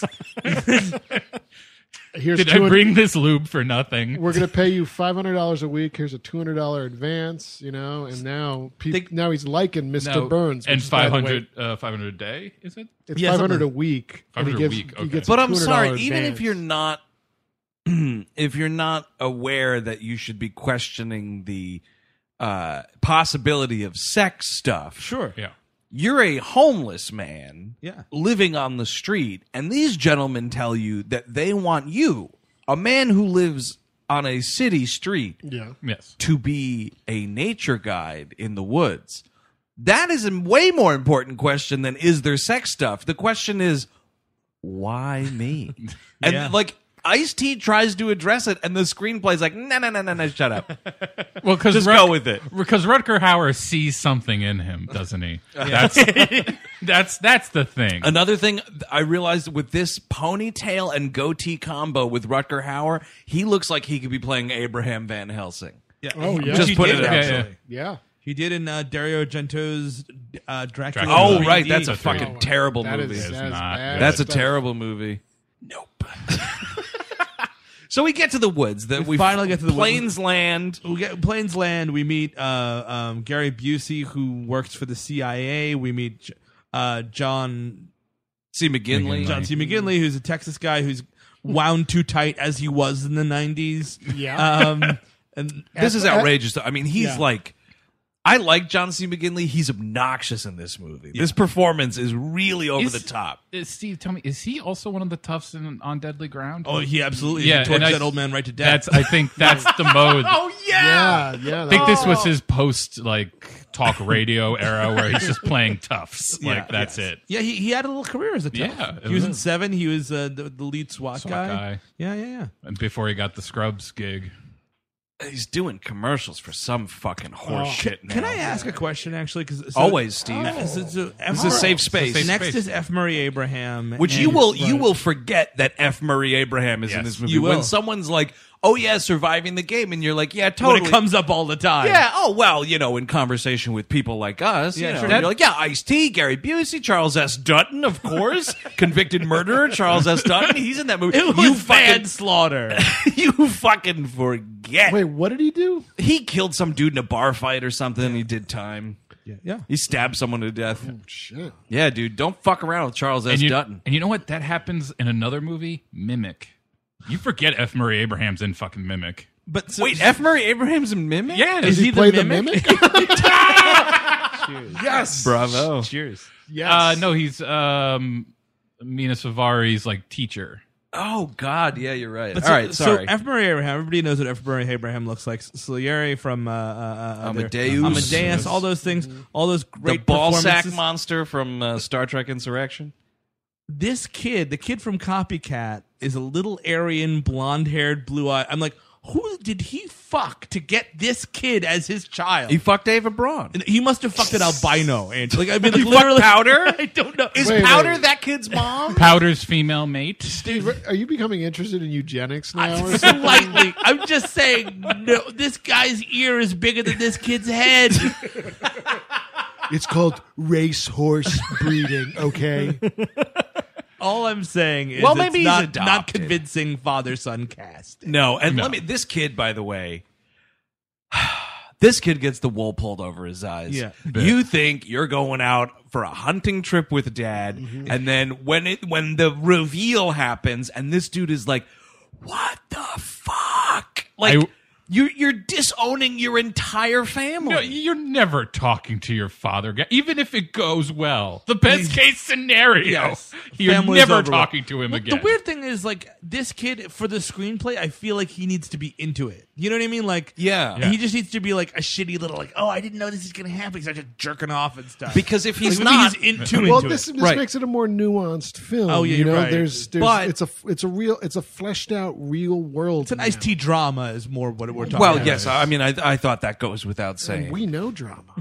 Here's Did I bring this lube for nothing? We're gonna pay you $500 a week. Here's a $200 advance. And now now he's liking Mr. No, Burns, and which is, by the way, 500 a day, is it? It's Yeah, 500 a something. week. and 500 a week, He okay. gets But a I'm $200 sorry, even advance. if you're not, if you're not aware that you should be questioning the possibility of sex stuff, Sure. Yeah. you're a homeless man, Yeah. living on the street, and these gentlemen tell you that they want you, a man who lives on a city street, Yeah. Yes. to be a nature guide in the woods. That is a way more important question than is there sex stuff. The question is, why me? And Yeah. like Ice-T tries to address it, and the screenplay's like, no, shut up. Well, because Just go with it. Because Rutger Hauer sees something in him, doesn't he? That's the thing. Another thing I realized with this ponytail and goatee combo with Rutger Hauer, he looks like he could be playing Abraham Van Helsing. Yeah. Oh, yeah. Just He put did, it out. actually. Yeah. He did in Dario Argento's Dracula. Oh, 3D. right. That's a Oh, fucking terrible That movie. is not bad good. That's a stuff. terrible movie. Nope. So we get to the woods. We finally get to the woods. Plains land. We get Plains Land. We meet Gary Busey, who works for the CIA. We meet John See McGinley. C. McGinley, who's a Texas guy who's wound too tight as he was in the 90s. Yeah. And This is outrageous. I mean, he's Yeah. like, I like John C. McGinley. He's obnoxious in this movie. This performance is really over the top. Steve, tell me, is he also one of the toughs on Deadly Ground? oh, he absolutely Yeah, tortured and that old man right to death. I think that's the mode. yeah. I think this was his post talk radio era where he's just playing toughs. That's it. Yeah, he had a little career as a tough. Yeah, he was in it was. Seven. He was the lead SWAT guy. Yeah. And before he got the Scrubs gig. He's doing commercials for some fucking horse shit now. Can I ask a question, actually? Because Always, Steve. This is a safe space. Next is F. Murray Abraham, Which and- you will forget that F. Murray Abraham is in Yes, this movie. you will. When someone's like, "Oh yeah, surviving the game," and you're like, "Yeah, totally." when it comes up all the time. Yeah. Oh well, in conversation with people like us, Yeah, you know, sure. you're like, yeah, Ice-T, Gary Busey, Charles S. Dutton, of course, convicted murderer, Charles S. Dutton. He's in that movie. It was manslaughter. You fucking forget. Wait, what did he do? He killed some dude in a bar fight or something. He did time. Yeah. He stabbed someone to death. Shit. Yeah, dude, don't fuck around with Charles S. And Dutton. you know what? That happens in another movie, Mimic. You forget F. Murray Abraham's in fucking Mimic. But so, Wait, F. Murray Abraham's a mimic? Yeah, Does he play the mimic? Yes. Bravo. Cheers. Yes. no, he's Mina Savari's teacher. Oh God, yeah, you're right. But All right, sorry. So F. Murray Abraham, everybody knows what F. Murray Abraham looks like. Salieri from Amadeus. Amadeus, all those things, all those the great ball sack performances. monster from Star Trek Insurrection. This kid, the kid from Copycat, is a little Aryan, blonde-haired, blue-eyed. I'm like, who did he fuck to get this kid as his child? He fucked David Braun. He must have fucked an albino. And I mean, He literally, fucked Powder? I don't know. Is Wait, Powder wait. that kid's mom? Powder's female mate. Steve, are you becoming interested in eugenics now? Or something? Slightly. I'm just saying, no, this guy's ear is bigger than this kid's head. It's called racehorse breeding, okay? All I'm saying is, Well, it's maybe he's not adopted. convincing father-son cast. No, and No. this kid, by the way, this kid gets the wool pulled over his eyes. Yeah. You think you're going out for a hunting trip with dad, and then when the reveal happens, and this dude is like, "What the fuck?" Like you're disowning your entire family. No, you're never talking to your father, even if it goes well. The best case scenario. Yes. You're Family's never over. talking to him Well, again. The weird thing is, this kid, for the screenplay, I feel like he needs to be into it. You know what I mean? Like, Yeah. he just needs to be like a shitty little like, oh, I didn't know this is gonna happen. He's just jerking off and stuff. Because if he's Like, not, maybe he's into Well, it. this Right. makes it a more nuanced film. Oh, yeah, you you're know, right. there's But- it's a fleshed out real world. It's an iced tea drama is more what we're talking well, about. yes, I mean, I thought that goes without saying. And we know drama.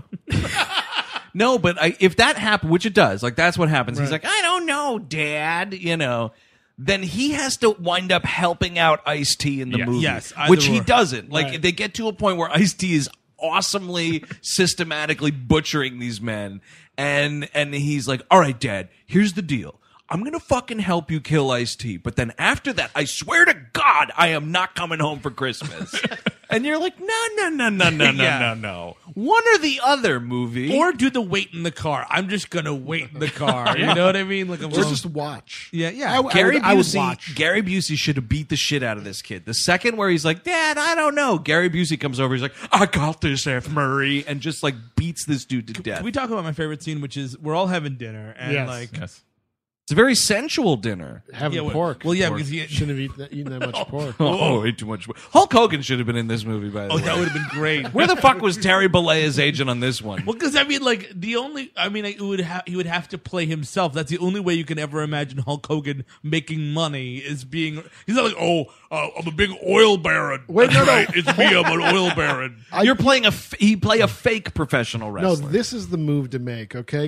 No, but if that happened, which it does, like that's what happens. He's Right. like, I don't know, Dad, you know. Then he has to wind up helping out Ice-T in the Yes. movie, Yes, either which he or. doesn't. Like Right. they get to a point where Ice-T is awesomely, systematically butchering these men, and he's like, all right, Dad, here's the deal. I'm gonna fucking help you kill Ice-T, but then after that, I swear to God, I am not coming home for Christmas. And you're like, no. Yeah. One or the other, movie. Or do the wait in the car. I'm just gonna wait in the car. You know what I mean? Like, Or just watch. yeah. Gary I would Busey, watch. Gary Busey should have beat the shit out of this kid. The second where he's like, Dad, I don't know. Gary Busey comes over. He's like, I got this, F. Murray, and just like beats this dude to death. Can we talk about my favorite scene, which is we're all having dinner and Yes. like Yes. It's a very sensual dinner. Having well- pork. well, yeah, Pork. because he- shouldn't have eaten that much pork. Oh, way too much. Hulk Hogan should have been in this movie, by the oh, way. that would have been great. Where the fuck was Terry Bollea's agent on this one? Well, because I mean, like he would have to play himself. That's the only way you can ever imagine Hulk Hogan making money is being. He's not like, I'm a big oil baron. Wait, That's no. right. It's me. I'm an oil baron. You're playing he play a fake professional No, wrestler. this is the move to make. Okay,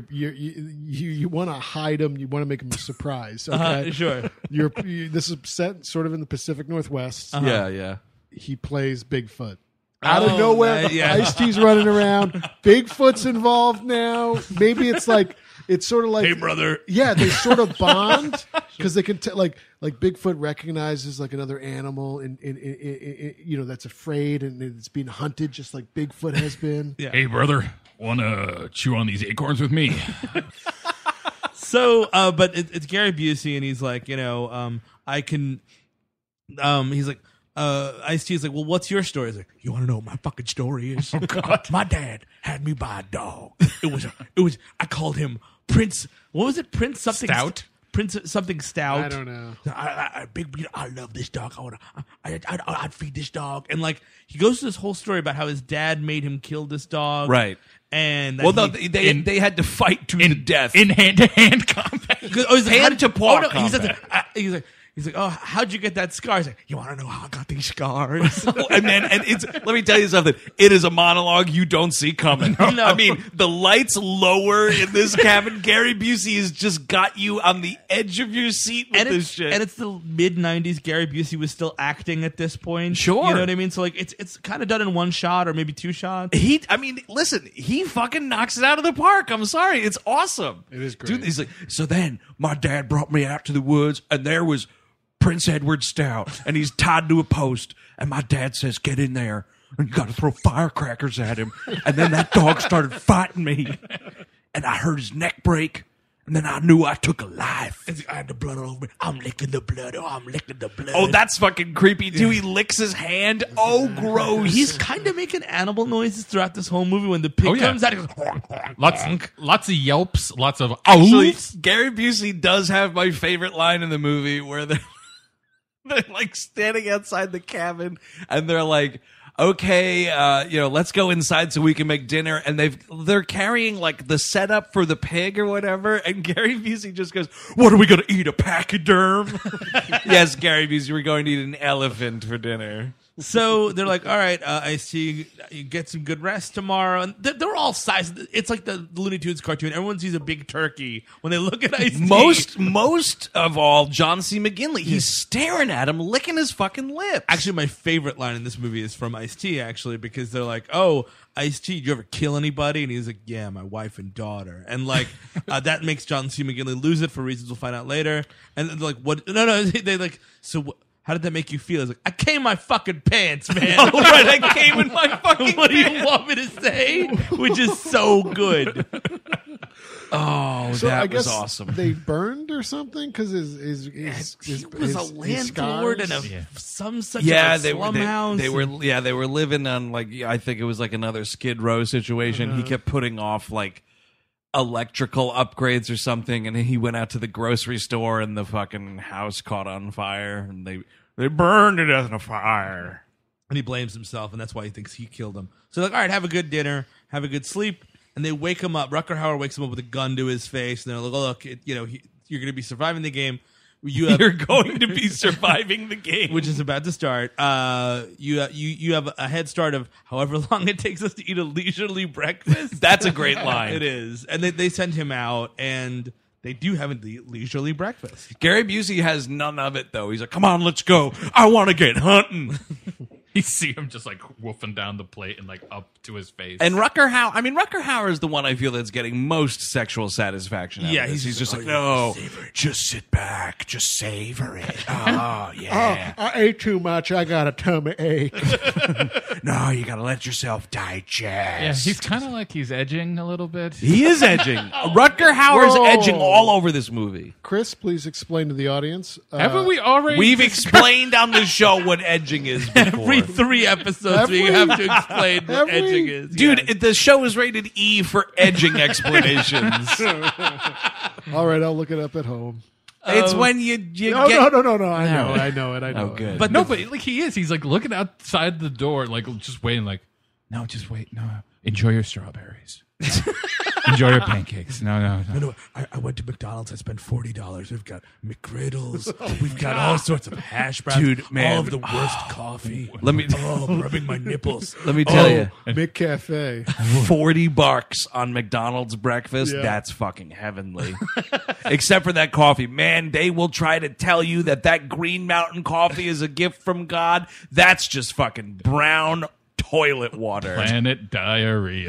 you want to hide him. You want to make him a surprise. Okay, Sure. This is set sort of in the Pacific Northwest. Yeah. He plays Bigfoot. Out of Oh, nowhere, yeah. Ice-T's running around. Bigfoot's involved now. Maybe it's sort of like, Hey, brother. yeah, they sort of bond because they can like Bigfoot recognizes like another animal and that's afraid and it's being hunted just like Bigfoot has been. Yeah. Hey, brother, wanna chew on these acorns with me? So, but it's Gary Busey, and he's like, I can. He's like, Ice-T's like, well, what's your story? He's like, you want to know what my fucking story is? Oh God, my dad had me buy a dog. It was. I called him Prince. What was it? Prince something Stout? Prince something Stout. I don't know. I love this dog. I'd feed this dog, and like he goes to this whole story about how his dad made him kill this dog, Right. And that Well, no, he- they had to fight to the death. In hand-to-hand combat. Oh, he's like, Hand to paw combat. He's like, oh, how'd you get that scar? He's like, you want to know how I got these scars? and it's let me tell you something. It is a monologue you don't see coming. No. I mean, the lights lower in this cabin. Gary Busey has just got you on the edge of your seat with this shit. And it's the mid '90s. Gary Busey was still acting at this point. Sure. You know what I mean? So like, it's kind of done in one shot or maybe two shots. Listen, he fucking knocks it out of the park. I'm sorry. It's awesome. It is great. Dude, he's like, so then my dad brought me out to the woods and there was Prince Edward Stout and he's tied to a post and my dad says, get in there and you got to throw firecrackers at him. And then that dog started fighting me and I heard his neck break. And then I knew I took a life. I had the blood all over me. I'm licking the blood. Oh, I'm licking the blood. Oh, that's fucking creepy too. He licks his hand. Oh, gross. He's kind of making animal noises throughout this whole movie. When the pig Oh, yeah. comes out, he goes, Lots of yelps, lots of Actually, oofs. Gary Busey does have my favorite line in the movie where they're like standing outside the cabin and they're like, okay, let's go inside so we can make dinner. And they're carrying like the setup for the pig or whatever. And Gary Busey just goes, what are we going to eat? A pachyderm? Yes, Gary Busey, we're going to eat an elephant for dinner. So they're like, all right, I see you get some good rest tomorrow. And they're all sized. It's like the Looney Tunes cartoon. Everyone sees a big turkey when they look at Ice-T. Most of all, John C. McGinley. He's staring at him, licking his fucking lips. Actually, my favorite line in this movie is from Ice-T, actually, because they're like, oh, Ice-T, did you ever kill anybody? And he's like, yeah, my wife and daughter. And like, that makes John C. McGinley lose it for reasons we'll find out later. And they're like, what? No, they like, so how did that make you feel? I was like, I came in my fucking pants, man. All right, I came in my fucking What do you want me to say? Which is so good. Oh, So that I guess was awesome. they burned or something because his He was a landlord and such Yeah, of a they were. slum house. They were. Yeah, they were living on like I think it was like another Skid Row situation. He kept putting off like electrical upgrades or something, and he went out to the grocery store, and the fucking house caught on fire, and they burned to death in a fire. And he blames himself, and that's why he thinks he killed him. So they're like, all right, have a good dinner, have a good sleep. And they wake him up. Rutger Hauer wakes him up with a gun to his face. And they're like, oh, look, you're going to be surviving the game. You're going to be surviving the game, which is about to start. You have a head start of however long it takes us to eat a leisurely breakfast. That's a great line. It is. And they send him out, and they do have a leisurely breakfast. Gary Busey has none of it, though. He's like, come on, let's go. I want to get hunting. You see him just like wolfing down the plate and like up to his face. And Rutger Hauer is the one I feel that's getting most sexual satisfaction out of this. He's just like, no, just sit back, just savor it. Oh, yeah. I ate too much. I got a tummy ache. No, you got to let yourself digest. Yeah, he's kind of like he's edging a little bit. He is edging. Rutger Hauer's Whoa. edging all over this movie. Chris, please explain to the audience. Haven't we already? We've explained on the show what edging is before. Every 3 episodes, we have to explain what edging is. Dude, the show is rated E for edging explanations. All right, I'll look it up at home. It's when you No, get... no. I know it. Oh, good. But no, but like he is. He's like looking outside the door, like just waiting. Like, no, just wait. No, enjoy your strawberries. Enjoy your pancakes. No. No, I went to McDonald's. I spent $40. We've got McGriddles. We've got all sorts of hash browns. Dude, man. all of the worst coffee. Let me I'm rubbing my nipples. let me tell you, McCafe. $40 on McDonald's breakfast. Yeah. That's fucking heavenly. Except for that coffee, man. They will try to tell you that Green Mountain coffee is a gift from God. That's just fucking brown toilet water. Planet diarrhea.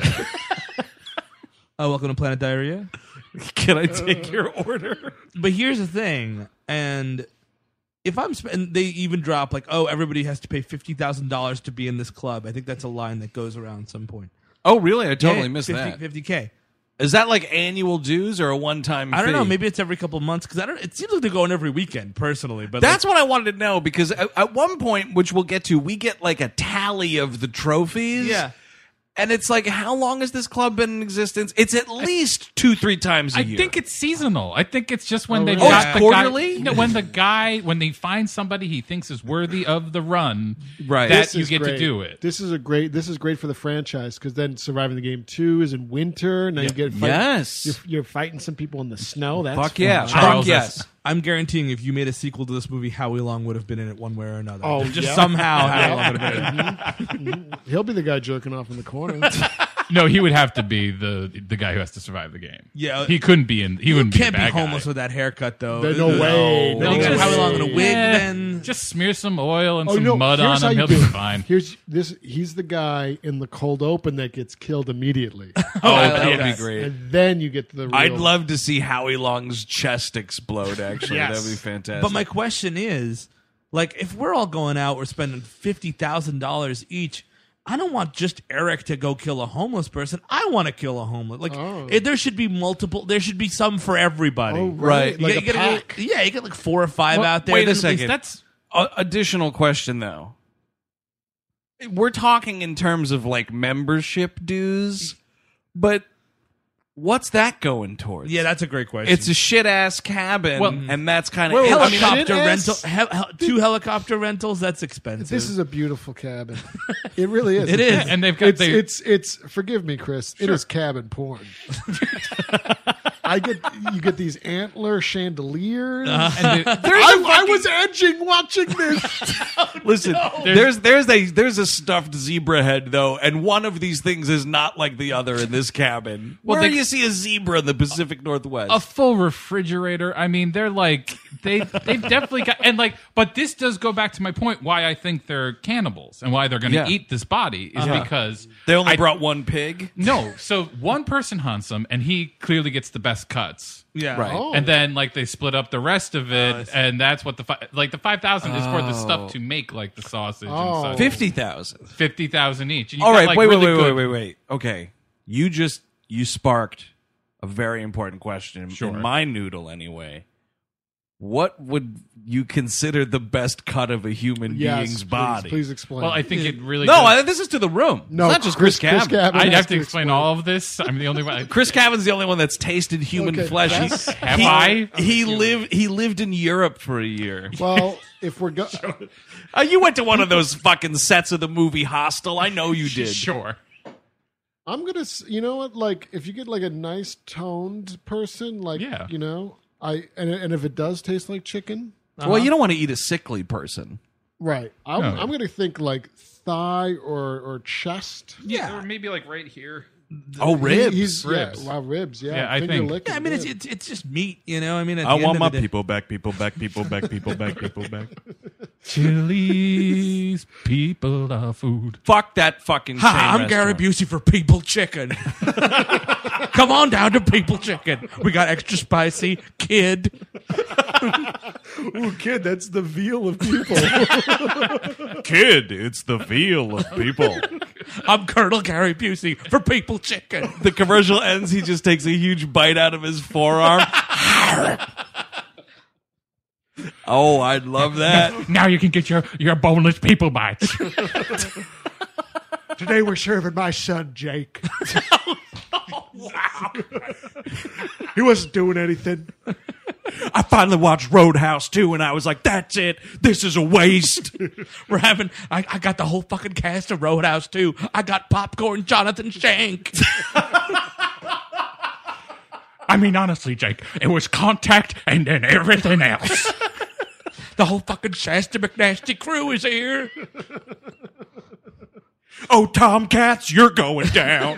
Welcome to Planet Diarrhea. Can I take your order? But here's the thing, and if I'm and they even drop like, oh, everybody has to pay $50,000 to be in this club. I think that's a line that goes around at some point. Oh, really? I totally missed that. 50K. Is that like annual dues or a one-time fee? I don't know. Maybe it's every couple of months because it seems like they're going every weekend. Personally, but that's what I wanted to know because at one point, which we'll get to, we get like a tally of the trophies. Yeah. And it's like, how long has this club been in existence? It's at least 2-3 times a year. I think it's seasonal. I think it's just when they really? got it's the quarterly? guy, when they find somebody he thinks is worthy of the run, Right. that This you is get to great. do it. This is great for the franchise because then Surviving the Game 2 is in winter. Now you get Yes. you're fighting some people in the snow. That's Fuck yeah. fun. Charles Fuck yes. I'm guaranteeing if you made a sequel to this movie, Howie Long would have been in it one way or another. Oh, just yeah. somehow Howie Long would have been in it. He'll be the guy jerking off in the corner. No, he would have to be the guy who has to survive the game. Yeah. He couldn't be in. He You wouldn't can't be, be a bad homeless guy. with that haircut, though. There's no way. Then you got No Howie way. Long in a wig. Then just smear some oil and Oh, some no, mud here's on how him. you He'll do be it. fine. He's the guy in the cold open that gets killed immediately. That would be yes. great. And then you get to the real. I'd love to see Howie Long's chest explode, actually. Yes. That'd be fantastic. But my question is, like, if we're all going out, we're spending $50,000 each. I don't want just Eric to go kill a homeless person. I want to kill a homeless. Like, there should be multiple. There should be some for everybody. Oh, Right. Like You a get pack. you get like 4 or 5 out there. wait a Then at least second. That's Additional question, though. We're talking in terms of like membership dues, but what's that going towards? Yeah, that's a great question. It's a shit ass cabin, Well, and that's kind of Wait, wait, helicopter shit-ass? rental. 2 helicopter rentals. That's expensive. This is a beautiful cabin. It really is. It is. and they've got It's forgive me, Chris. It is cabin porn. You get these antler chandeliers. and I was edging watching this. Listen, there's a stuffed zebra head though, and one of these things is not like the other in this cabin. Well, Where they- do you see a zebra in the Pacific Northwest? a full refrigerator. I mean, they're like they've definitely got and like. But this does go back to my point why I think they're cannibals and why they're going to Yeah. eat this body is because they only brought one pig. no. So one person hunts him and he clearly gets the best cuts. yeah. Right. Oh. And then like they split up the rest of it, and that's what the 5,000 is for the stuff to make like the sausage Oh. and such. 50,000. 50,000 each. And you All got, right, like, wait. really good- Wait. Okay, you sparked a very important question in my noodle anyway. what would you consider the best cut of a human being's body? Please explain. Well, I think it really. No, this is to the room. no, it's not just Chris Cabin. Cabin I'd has have to explain all of this. I'm the only one. Chris Cavan's the only one that's tasted human Okay, flesh. that's- Have I? He lived in Europe for a year. Well, if we're go, You went to one of those fucking sets of the movie Hostel. I know you did. Sure. I'm gonna. You know what? Like, if you get like a nice toned person, like, Yeah. you know, and if it does taste like chicken, Well, you don't want to eat a sickly person. right? I'm gonna think like thigh or chest. Yeah. Or maybe like right here. Oh, ribs. He's, Ribs. Yeah, wow, ribs. Yeah, Yeah, I finger think- licking Yeah, I mean, rib. it's just meat, you know. I mean, at I the want end my of the day- people back, people back, people back, people back, people back. Chili's people are food. Fuck that fucking chain Ha, I'm Gary restaurant. Busey for People Chicken. Come on down to People Chicken. We got extra spicy, kid. Ooh, kid, that's the veal of people. Kid, it's the veal of people. I'm Colonel Gary Busey for People Chicken. The commercial ends, he just takes a huge bite out of his forearm. Oh, I'd love that. Now you can get your boneless people bites. Today we're serving my son Jake. He wasn't doing anything. I finally watched Roadhouse 2 and I was like, that's it. This is a waste. We're having. I got the whole fucking cast of Roadhouse too. I got popcorn, Jonathan Shank. I mean, honestly, Jake, it was Contact and then everything else. The whole fucking Shasta McNasty crew is here. Oh, Tomcats, you're going down.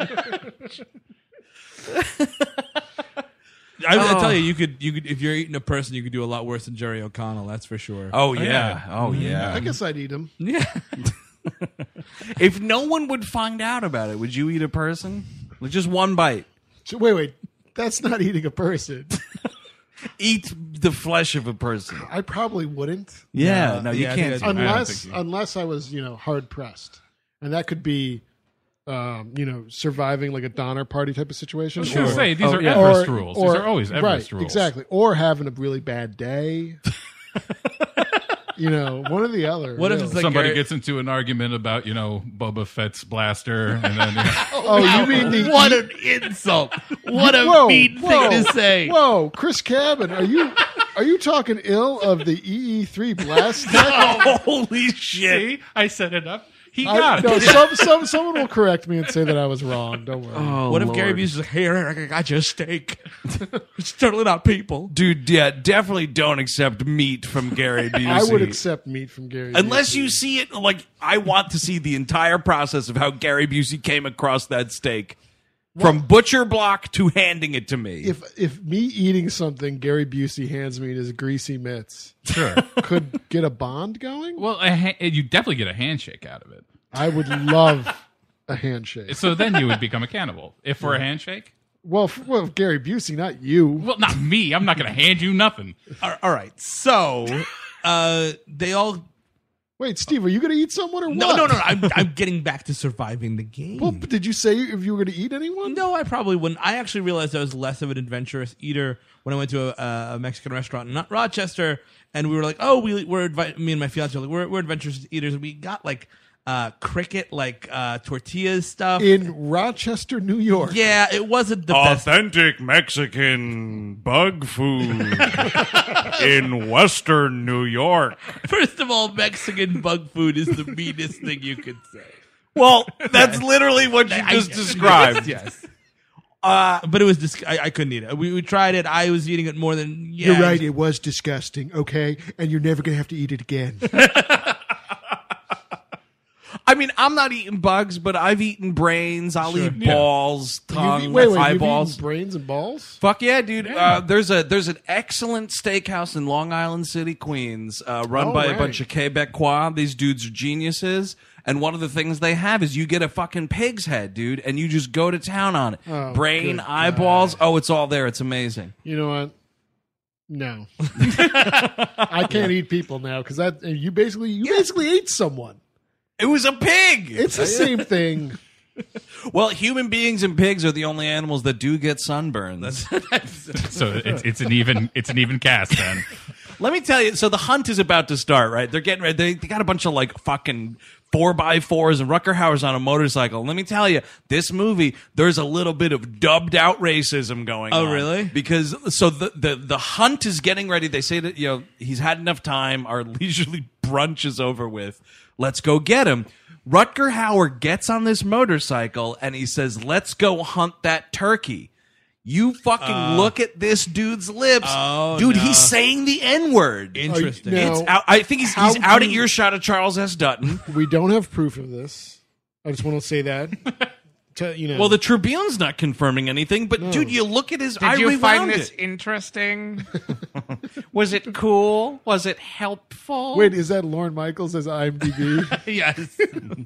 I tell you, you could if you're eating a person, you could do a lot worse than Jerry O'Connell. That's for sure. Oh, yeah. Oh, yeah. I guess I'd eat him. Yeah. If no one would find out about it, would you eat a person? Like just one bite. So, wait. That's not eating a person. Eat the flesh of a person. I probably wouldn't, Yeah, no, you yeah, I can't. think do that. unless I was, hard pressed, and that could be, surviving like a Donner Party type of situation. I was going to say, these are yeah. Everest rules. These are always Everest right, rules. exactly. Or having a really bad day. One or the other. What if really. it's like Somebody Gary- gets into an argument about, Boba Fett's blaster, and then Oh, you mean the What an insult! What a Whoa, mean whoa, thing to say. Whoa, Chris Cabin, are you talking ill of the EE3 blast tech? Holy shit. see, I set it up. He got No, it. someone will correct me and say that I was wrong. Don't worry. Oh, What if Gary Lord. Busey's like, "Hey, Eric, I got you a steak." It's totally not people. Dude, yeah, definitely don't accept meat from Gary Busey. I would accept meat from Gary. Unless Busey. you see it, like, I want to see the entire process of how Gary Busey came across that steak. From butcher block to handing it to me. If me eating something Gary Busey hands me in his greasy mitts Sure. could get a bond going, Well, you definitely get a handshake out of it. I would love a handshake. So then you would become a cannibal. If for a handshake? Well, Gary Busey, not you. Well, not me. I'm not going to hand you nothing. All right, so they all. Wait, Steve, are you going to eat someone or No, what? no, no. I'm getting back to surviving the game. Well, did you say if you were going to eat anyone? No, I probably wouldn't. I actually realized I was less of an adventurous eater when I went to a Mexican restaurant in Rochester, and we were like, "Oh, me and my fiance were like, we're adventurous eaters." And we got like cricket, like tortillas stuff. In Rochester, New York. Yeah, it wasn't the best. Authentic Mexican bug food in Western New York. First of all, Mexican bug food is the meanest thing you could say. Well, that's literally what you just described. Yes. But it was I couldn't eat it. We tried it. I was eating it more than. Yeah, You're right. It was disgusting. Okay, and you're never going to have to eat it again. I mean, I'm not eating bugs, but I've eaten brains. I'll eat balls, tongue, wait, you've eyeballs. eaten brains and balls? Fuck yeah, dude! There's an excellent steakhouse in Long Island City, Queens, run by a bunch of Quebecois. These dudes are geniuses, and one of the things they have is you get a fucking pig's head, dude, and you just go to town on it. Oh, Brain, good eyeballs. Oh, it's all there. It's amazing. You know what? No, I can't eat people now because you basically ate someone. It was a pig. It's the same thing. Well, human beings and pigs are the only animals that do get sunburns. So it's an even cast then. Let me tell you. So the hunt is about to start, right? They're getting ready. They got a bunch of like fucking 4x4s and Rutger Hauer's on a motorcycle. Let me tell you, this movie, there's a little bit of dubbed out racism going on. Oh, really? Because so the hunt is getting ready. They say that, you know, he's had enough time. Our leisurely brunch is over with. Let's go get him. Rutger Hauer gets on this motorcycle and he says, "Let's go hunt that turkey." You fucking look at this dude's lips. Oh, dude, no. he's saying the N-word. Interesting. Now, It's out, I think he's how out do at you- earshot of Charles S. Dutton. We don't have proof of this. I just want to say that. You know. Well, the Tribune's not confirming anything, but dude, you look at his. I Did you find rewound this it. interesting? Was it cool? Was it helpful? Wait, is that Lorne Michaels as IMDb? Yes.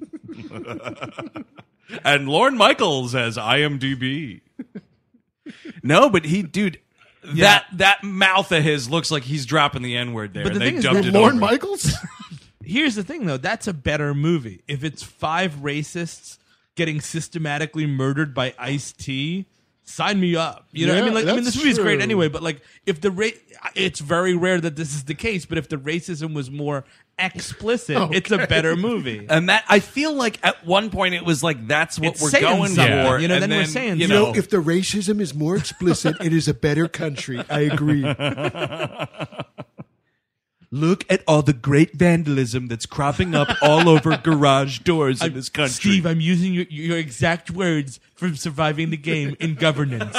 And Lorne Michaels as IMDb. No, but dude, that mouth of his looks like he's dropping the N-word there. But the and thing they is, dubbed it Lorne over. Michaels? Here's the thing, though. That's a better movie. If it's 5 racists getting systematically murdered by Ice-T, sign me up. You know what I Yeah, mean? Like, I mean, that's this movie's great true. anyway, but like, if the it's very rare that this is the case, but if the racism was more explicit, it's a better movie. And that I feel like at one point it was like that's what It's we're saying going something, for. you know, and then we're saying you something. know, You know, if the racism is more explicit, it is a better country. I agree. look at all the great vandalism that's cropping up all over garage doors in this country. Steve, I'm using your exact words from Surviving the Game in governance.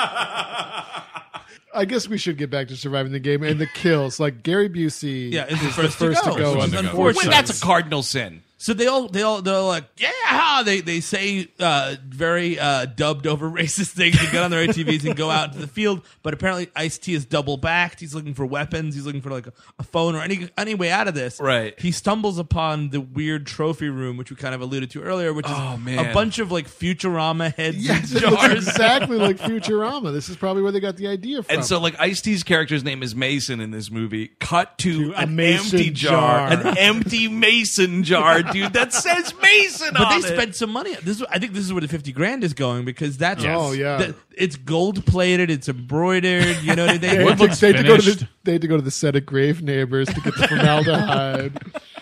I guess we should get back to surviving the game and the kills. Like Gary Busey Yeah, is the first to go. which is unfortunately. unfortunate. Well, that's a cardinal sin. So they're like, yeah, they say very dubbed over racist things and get on their ATVs and go out into the field. But apparently Ice-T is double backed. He's looking for weapons. He's looking for like a phone or any way out of this. Right. He stumbles upon the weird trophy room, which we kind of alluded to earlier, which is a bunch of like Futurama heads Yes, and it looks jars. exactly like Futurama. This is probably where they got the idea from. And so, like, Ice-T's character's name is Mason in this movie. Cut to a an mason empty jar. jar. An empty mason jar, dude, that says Mason But on they it. spent some money. I think this is where the 50 grand is going because that's Oh, yeah. it's gold plated, it's embroidered. You know, they Wood looks had to go to finished. they had to go to the set of Grave Neighbors to get the formaldehyde.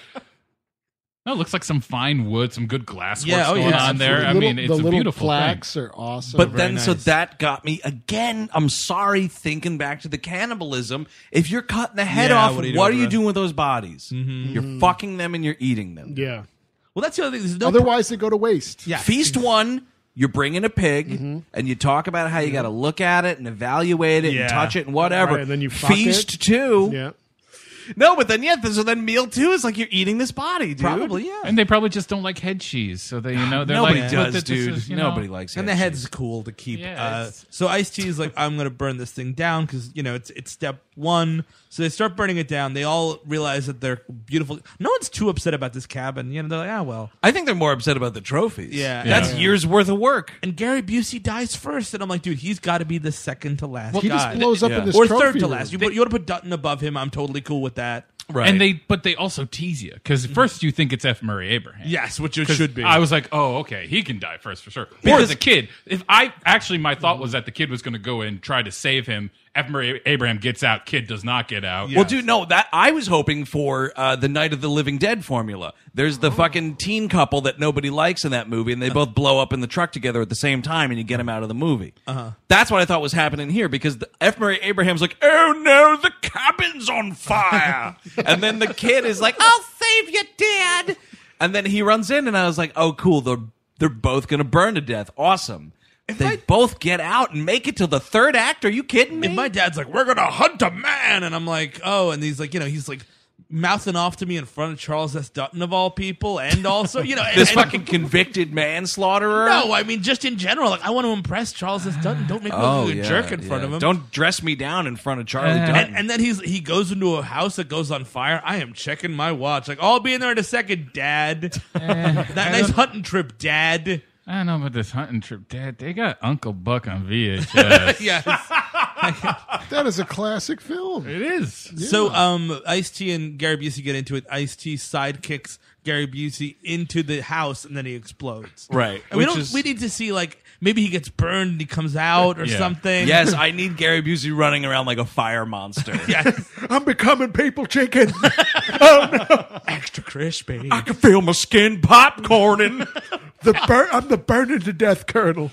No, it looks like some fine wood, some good glass Yeah, work oh, going yeah, on there. The I little- mean, it's the a little beautiful plaques are awesome. But Very then, so nice. that got me again. I'm sorry, thinking back to the cannibalism. If you're cutting the head Yeah, off, what what are are you you doing doing with those bodies? You're fucking them and you're eating them. yeah. well, that's the other thing. There's no Otherwise, they go to waste. Yeah. Feast one, you're bringing a pig, and you talk about how you got to look at it and evaluate it Yeah. and touch it and whatever. Right, and then you fuck Feast it. two. Yeah. No, but then so then meal two is like you're eating this body, dude. Probably, yeah. And they probably just don't like head cheese, so they, they're Nobody like, does, this dude. is, you know- Nobody likes And head the head's cheese. cool to keep. Yeah, it's- So Ice-T is like, I'm going to burn this thing down because, it's step one. So they start burning it down. They all realize that they're beautiful. No one's too upset about this cabin. They're like, well. I think they're more upset about the trophies. Yeah. That's Yeah. years worth of work. And Gary Busey dies first. And I'm like, dude, he's got to be the second to last He guy. just blows up Yeah. in this Or trophy third to room. last. You want to put Dutton above him. I'm totally cool with that. Right. And but they also tease you because first you think it's F. Murray Abraham. Yes, which it 'Cause should be. I was like, oh, okay, he can die first for sure. Or Because- the kid. My thought was that the kid was going to go and try to save him. F. Murray Abraham gets out, kid does not get out. Well, dude, no, that I was hoping for the Night of the Living Dead formula. There's the fucking teen couple that nobody likes in that movie, and they both blow up in the truck together at the same time, and you get them out of the movie. That's what I thought was happening here, because F. Murray Abraham's like, oh no, the cabin's on fire. And then the kid is like, I'll save you, Dad. And then he runs in, and I was like, oh, cool, they're both going to burn to death. Awesome. They both get out and make it to the third act. Are you kidding me? If my dad's like, we're going to hunt a man. And I'm like, oh. And he's like, he's like mouthing off to me in front of Charles S. Dutton of all people. And also, This fucking convicted manslaughterer? No, I mean, just in general. Like, I want to impress Charles S. Dutton. Don't make me look like a jerk in front of him. Don't dress me down in front of Charlie Dutton. And then he goes into a house that goes on fire. I am checking my watch. Like, I'll be in there in a second, Dad. That nice hunting trip, Dad. I don't know about this hunting trip, Dad. They got Uncle Buck on VHS. Yes. That is a classic film. It is. So, Ice-T and Gary Busey get into it. Ice-T's sidekicks Gary Busey into the house, and then he explodes. Right. And we need to see like maybe he gets burned and he comes out or something. Yes, I need Gary Busey running around like a fire monster. I'm becoming people chicken. Extra crispy. I can feel my skin popcorning. I'm the burning to death colonel.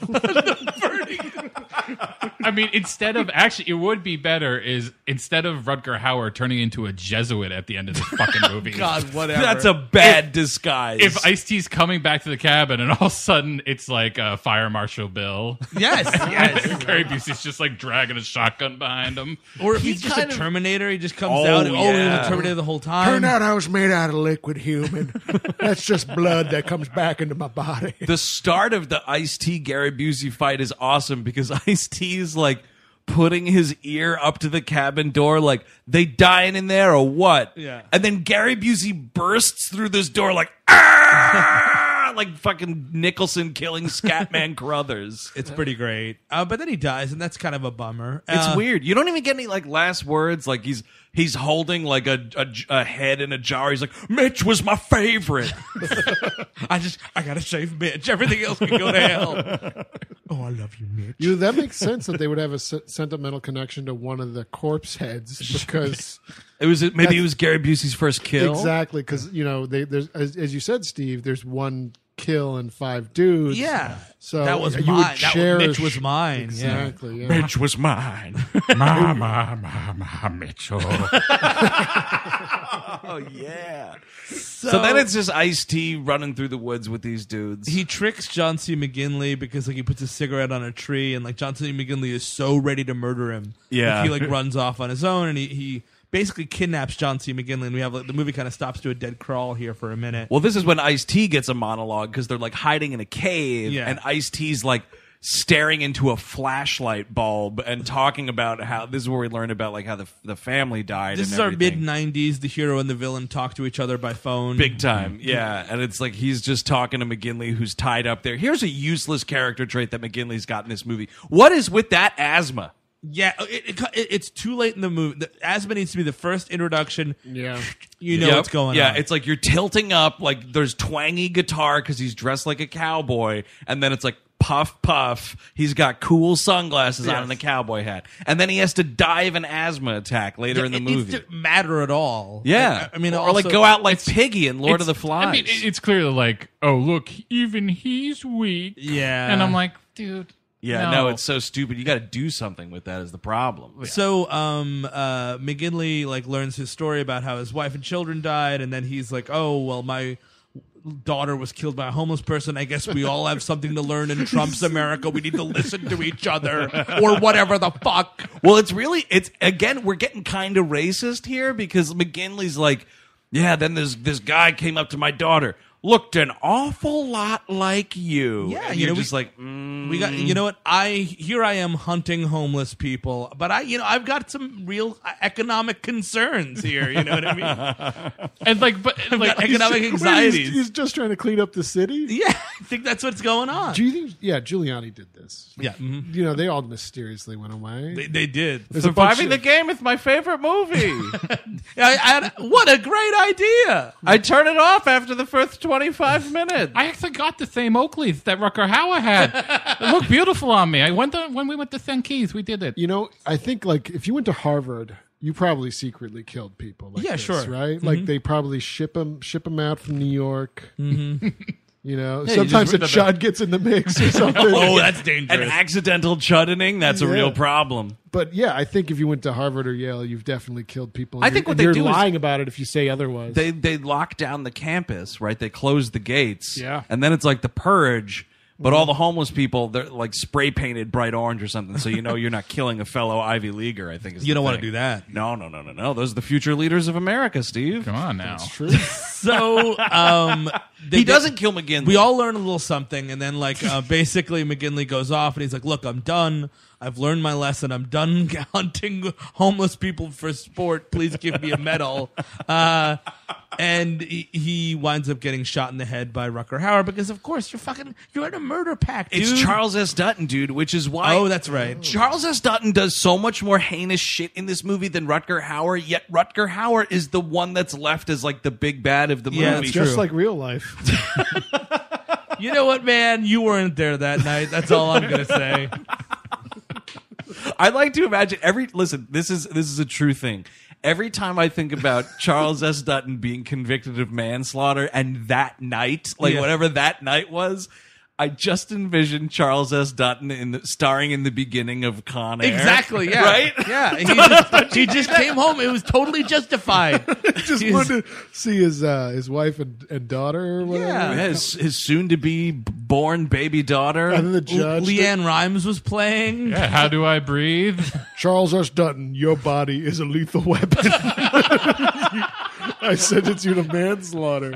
I mean, it would be better instead of Rutger Hauer turning into a Jesuit at the end of this fucking movie. God, whatever. That's a bad disguise. If Ice-T's coming back to the cabin and all of a sudden it's like Fire Marshal Bill. Yes. Gary Busey's just like dragging a shotgun behind him. Or if he's just a Terminator, he just comes out and he was a Terminator the whole time. Turned out I was made out of liquid human. That's just blood that comes back into my body. The start of the Ice-T Gary Busey fight is awesome because Ice-T is like putting his ear up to the cabin door like, they dying in there or what? Yeah. And then Gary Busey bursts through this door like, ah! Like fucking Nicholson killing Scatman Crothers. It's pretty great. But then he dies, and that's kind of a bummer. It's weird. You don't even get any like last words. Like he's holding like a head in a jar. He's like, Mitch was my favorite. I gotta save Mitch. Everything else can go to hell. Oh, I love you, Mitch. That makes sense that they would have a sentimental connection to one of the corpse heads because It was Gary Busey's first kill. exactly because there's as you said, Steve. There's one kill and 5 dudes. Yeah. So that was you mine. would cherish Mitch was mine. Exactly. Yeah. Mitch was mine. My Mitchell. Oh yeah. So then it's just Ice-T running through the woods with these dudes. He tricks John C. McGinley because like he puts a cigarette on a tree, and like John C. McGinley is so ready to murder him. Yeah. Like, he like runs off on his own, and he basically kidnaps John C. McGinley, and we have like the movie kind of stops to a dead crawl here for a minute. Well, this is when Ice-T gets a monologue because they're like hiding in a cave, Yeah. and Ice-T's like staring into a flashlight bulb and talking about how this is where we learn about like how the family died. This and is our everything. mid-90s. The hero and the villain talk to each other by phone. Big time, yeah. And it's like he's just talking to McGinley, who's tied up there. Here's a useless character trait that McGinley's got in this movie. What is with that asthma? Yeah, it's too late in the movie. The asthma needs to be the first introduction. Yeah. You know Yep. what's going on. Yeah, it's like you're tilting up, like there's twangy guitar because he's dressed like a cowboy, and then it's like puff puff. He's got cool sunglasses on and a cowboy hat, and then he has to die of an asthma attack later in the it movie. needs to matter at all. Yeah, I mean, or also, like go out like Piggy in Lord of the Flies. I mean, it's clearly like, oh, look, even he's weak. Yeah. And I'm like, dude. yeah, no, it's so stupid. You got to do something with that. Is the problem? So, McGinley like learns his story about how his wife and children died, and then he's like, "Oh, well, my daughter was killed by a homeless person. I guess we all have something to learn in Trump's America. We need to listen to each other, or whatever the fuck." Well, it's again, we're getting kind of racist here because McGinley's like, yeah, then this guy came up to my daughter, looked an awful lot like you. Yeah, and you you're know, just like, We got, you know what? I am hunting homeless people, but I've got some real economic concerns here. You know what I mean? And like, but I've like, got economic anxieties. He's just trying to clean up the city. Yeah, I think that's what's going on. Do you think? Yeah, Giuliani did this. Yeah, They all mysteriously went away. they did. There's a bunch of- game is my favorite movie. What a great idea! I turn it off after the first 25 minutes. I actually got the same Oakleys that Rutger Hauer had. It looked beautiful on me. When we went to St. Keys, we did it. I think like if you went to Harvard, you probably secretly killed people. Like Yeah, this, sure. right? Like they probably ship them out from New York. you sometimes a just- chud gets in the mix or something. Oh, that's An dangerous. accidental chuddening, that's a Yeah. real problem. But yeah, I think if you went to Harvard or Yale, you've definitely killed people. I And think you're- what they you're do is- lying about it if you say otherwise. They lock down the campus, right? They close the gates. Yeah. And then it's like the purge. But all the homeless people, they're like spray painted bright orange or something, so you know you're not killing a fellow Ivy Leaguer. I think is You the don't want to thing. do that. No. Those are the future leaders of America, Steve. Come on now. True. So, He doesn't kill McGinley. We all learn a little something, and then basically McGinley goes off, and he's like, "Look, I'm done. I've learned my lesson. I'm done hunting homeless people for sport. Please give me a medal." And he winds up getting shot in the head by Rutger Hauer because, of course, you're in a murder pact, dude. It's Charles S. Dutton, dude, which is why. Oh, that's right. Charles S. Dutton does so much more heinous shit in this movie than Rutger Hauer, yet Rutger Hauer is the one that's left as like the big bad of the movie. Yeah, It's it's just true. like real life. You know what, man? You weren't there that night. That's all I'm going to say. I like to imagine listen, this is a true thing. Every time I think about Charles S. Dutton being convicted of manslaughter and that night, like whatever that night was, I just envisioned Charles S. Dutton starring in the beginning of Con Air. Exactly, yeah. Right? Yeah. He just came home. It was totally justified. Just wanted to see his wife and daughter or whatever. Yeah. His soon-to-be born baby daughter. And then the judge. Leanne Rimes was playing. Yeah, how do I breathe? Charles S. Dutton, your body is a lethal weapon. I sentence you to manslaughter.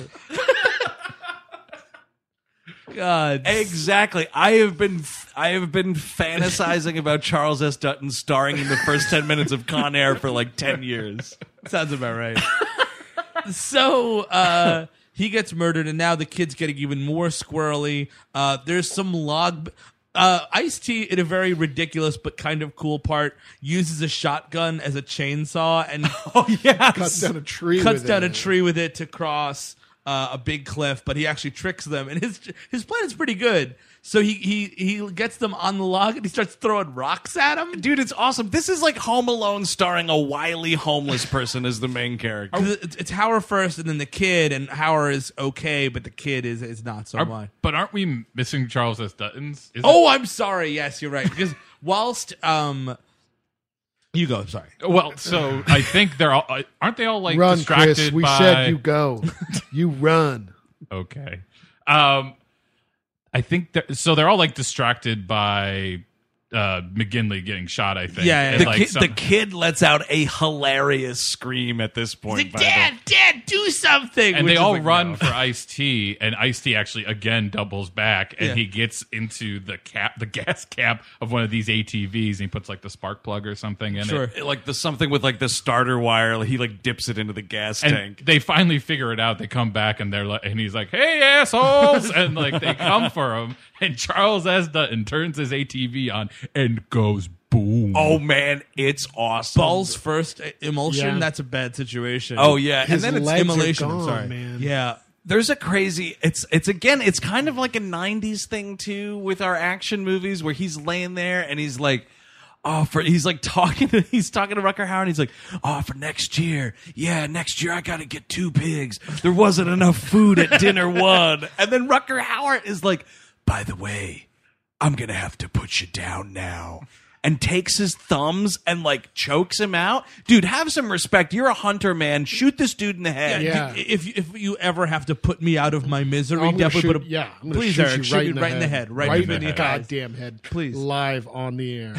God. Exactly. I have been fantasizing about Charles S. Dutton starring in the first 10 minutes of Con Air for like 10 years. Sounds about right. So he gets murdered, and now the kid's getting even more squirrely. There's some log. Ice-T, in a very ridiculous but kind of cool part, uses a shotgun as a chainsaw and Cuts down a tree with it to cross a big cliff, but he actually tricks them, and his plan is pretty good. So he gets them on the log, and he starts throwing rocks at them. Dude, it's awesome. This is like Home Alone starring a wily homeless person as the main character. It's Hauer first, and then the kid, and Hauer is okay, but the kid is not so much. But aren't we missing Charles S. Dutton's? Oh, I'm sorry. Yes, you're right. Because whilst you go. I'm sorry. Well, so I think they're all aren't they all like Run, distracted Chris. We by? said you go. You run. Okay. I think so. They're all like distracted by McGinley getting shot. I think. Yeah, And, The kid lets out a hilarious scream at this point. He's like, Dad, do something. and Which they is all like, run no. for Ice-T, and Ice-T actually again doubles back, and Yeah. he gets into the gas cap of one of these ATVs, and he puts like the spark plug or something in Sure. it. Like something with like the starter wire. He like dips it into the gas And tank. they finally figure it out. They come back, and they're like, and he's like, "Hey, assholes!" and like they come for him, and Charles S. Dutton turns his ATV on and goes boom. Oh man, it's awesome. Balls first emulsion. Yeah. That's a bad situation. Oh yeah, His and then it's legs are immolation. I'm gone, sorry, man. Yeah. there's a crazy it's kind of like a 90s thing too with our action movies where he's laying there and he's like he's talking to Rutger Hauer and he's like, oh, for next year I gotta get 2 pigs, there wasn't enough food at dinner one. And then Rutger Hauer is like, by the way, I'm gonna have to put you down now, and takes his thumbs and like chokes him out. Dude, have some respect. You're a hunter, man. Shoot this dude in the head. Yeah. If you ever have to put me out of my misery, I'm gonna definitely shoot, put a I'm gonna please, shoot Eric, you shoot me right in the head, right in in the the eyes. goddamn head, Please. live on the air.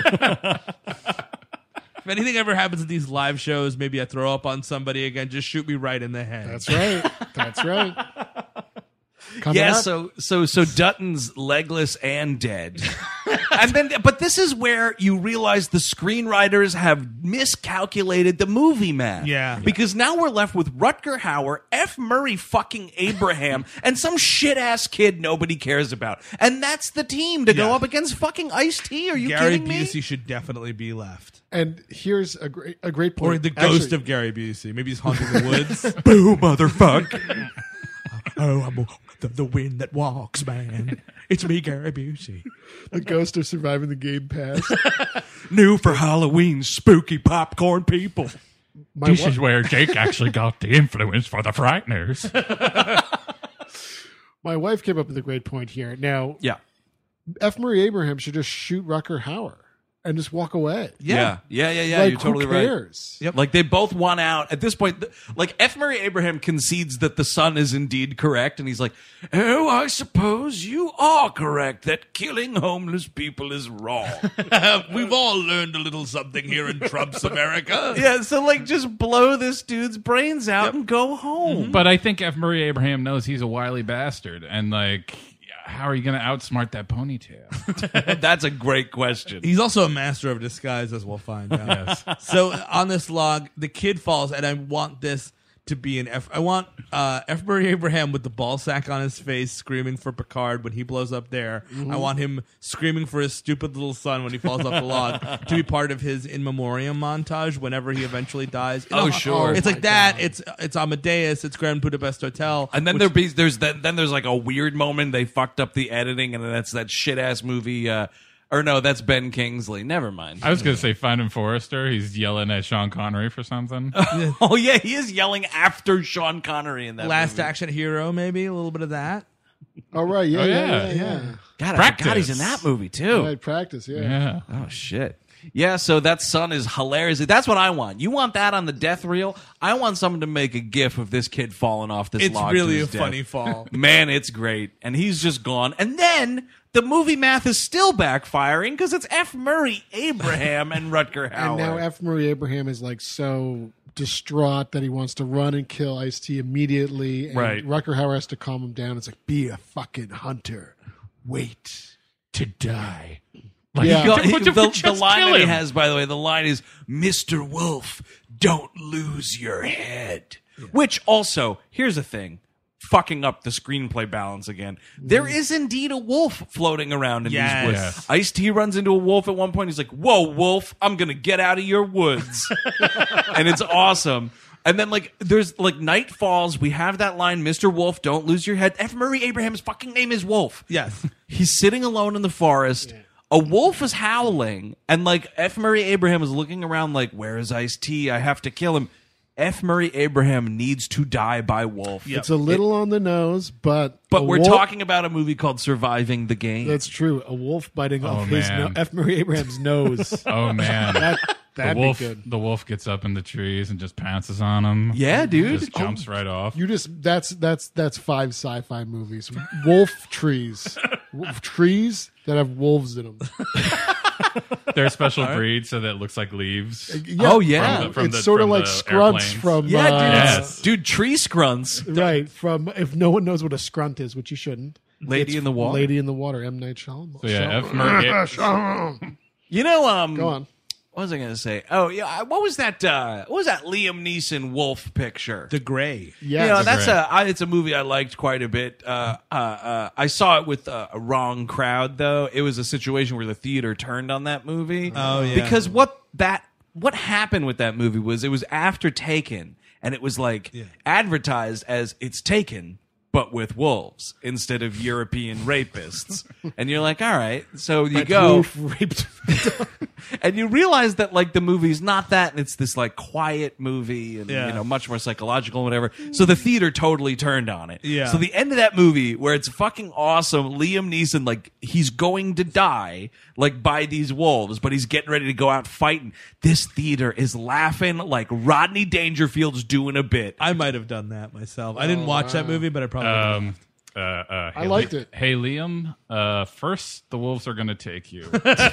If anything ever happens at these live shows, maybe I throw up on somebody again. Just shoot me right in the head. That's right. That's right. Coming Yeah, up. so Dutton's legless and dead. And then but this is where you realize the screenwriters have miscalculated the movie math. Yeah. Because now we're left with Rutger Hauer, F. Murray fucking Abraham, and some shit-ass kid nobody cares about. And that's the team to go Yeah. up against fucking Ice-T. Are you Gary kidding me? Busey should definitely be left. And here's a great point. Or the ghost Actually, of Gary Busey. Maybe he's haunting the woods. Boo, motherfucker. Oh, I'm the wind that walks, man. It's me, Gary Busey. the ghost of surviving the game pass. New for Halloween, spooky popcorn people. My This wa- is where Jake actually got the influence for the Frighteners. my wife came up with a great point here. Now, Yeah. F. Murray Abraham should just shoot Rutger Hauer and just walk away. Yeah. Like, You're totally who right. cares? Yep. Like they both won out at this point. Like F. Murray Abraham concedes that the son is indeed correct, and he's like, "Oh, I suppose you are correct that killing homeless people is wrong." We've all learned a little something here in Trump's America. Yeah, so like just blow this dude's brains out and go home. But I think F. Murray Abraham knows he's a wily bastard, and like, how are you going to outsmart that ponytail? That's a great question. He's also a master of disguise, as we'll find out. Yes. So on this log, the kid falls, and I want this to be an F. I want F. Murray Abraham with the ball sack on his face, screaming for Picard when he blows up there. I want him screaming for his stupid little son when he falls off the log to be part of his in memoriam montage whenever he eventually dies. Oh, sure. It's like that. It's Amadeus. It's Grand Budapest Hotel. And then there's like a weird moment they fucked up the editing, and then that's that shit ass movie. Or no, that's Ben Kingsley. Never mind. I was going to say Finding Forrester. He's yelling at Sean Connery for something. Oh yeah, he is yelling after Sean Connery in that Last movie. Action Hero, maybe a little bit of that. Oh right, yeah, Oh, yeah, yeah. yeah. God, I Practice. forgot he's in that movie too. Right, practice, yeah. Yeah. Oh shit. Yeah, so that son is hilarious. That's what I want. You want that on the death reel? I want someone to make a gif of this kid falling off this It's log. really to a his death. funny fall. Man, it's great. And he's just gone. And then the movie math is still backfiring because it's F. Murray Abraham and Rutger Hauer. And now F. Murray Abraham is like so distraught that he wants to run and kill Ice-T immediately. And Right. Rutger Hauer has to calm him down. It's like, be a fucking hunter. Wait to die. Like, Yeah. the just line kill that he him. has, by the way, the line is, Mr. Wolf, don't lose your head. Which also, here's the thing, fucking up the screenplay balance again. There is indeed a wolf floating around in Yes. these woods. Yes. Ice-T runs into a wolf at one point. He's like, whoa, wolf, I'm going to get out of your woods. And it's awesome. And then, like, there's, like, night falls. We have that line, Mr. Wolf, don't lose your head. F. Murray Abraham's fucking name is Wolf. Yes. He's sitting alone in the forest. A wolf is howling, and like F. Murray Abraham is looking around like, where is Ice-T? I have to kill him. F. Murray Abraham needs to die by wolf. Yep. It's a little on the nose, but But a we're wolf- talking about a movie called Surviving the Game. That's true. A wolf biting Oh, off his man. F. Murray Abraham's nose. Oh, man. That'd the wolf, be good. The wolf gets up in the trees and just pounces on him. Yeah, dude. Just jumps right off. You just that's 5 sci-fi movies. Wolf trees, trees that have wolves in them. They're a special breed, so that it looks like leaves. Oh, yeah. From It's sort of from like the scrunts airplanes. from Yeah, dude. Yes. Dude, tree scrunts. right from if no one knows what a scrunt is, which you shouldn't. Lady It's in the Water. Lady in the Water. M. Night Shyamalan. So yeah, F. Murray. You know, Go on. what was I going to say? Oh, yeah. What was that Liam Neeson wolf picture? The Gray. Yes. You know, that's Great. it's a movie I liked quite a bit. I saw it with a wrong crowd, though. It was a situation where the theater turned on that movie. Oh, yeah. Because what happened with that movie was it was after Taken, and it was like advertised as it's Taken, but with wolves instead of European rapists. And you're like, all right. So you go. Wolf raped. And you realize that like the movie's not that, and it's this like quiet movie, and Yeah. you know, much more psychological and whatever. So the theater totally turned on it. Yeah. So the end of that movie, where it's fucking awesome, Liam Neeson, like he's going to die like by these wolves, but he's getting ready to go out fighting. This theater is laughing like Rodney Dangerfield's doing a bit. I might have done that myself. I didn't watch that movie, but I probably would have. I liked it. Hey, Liam, first the wolves are going to take you.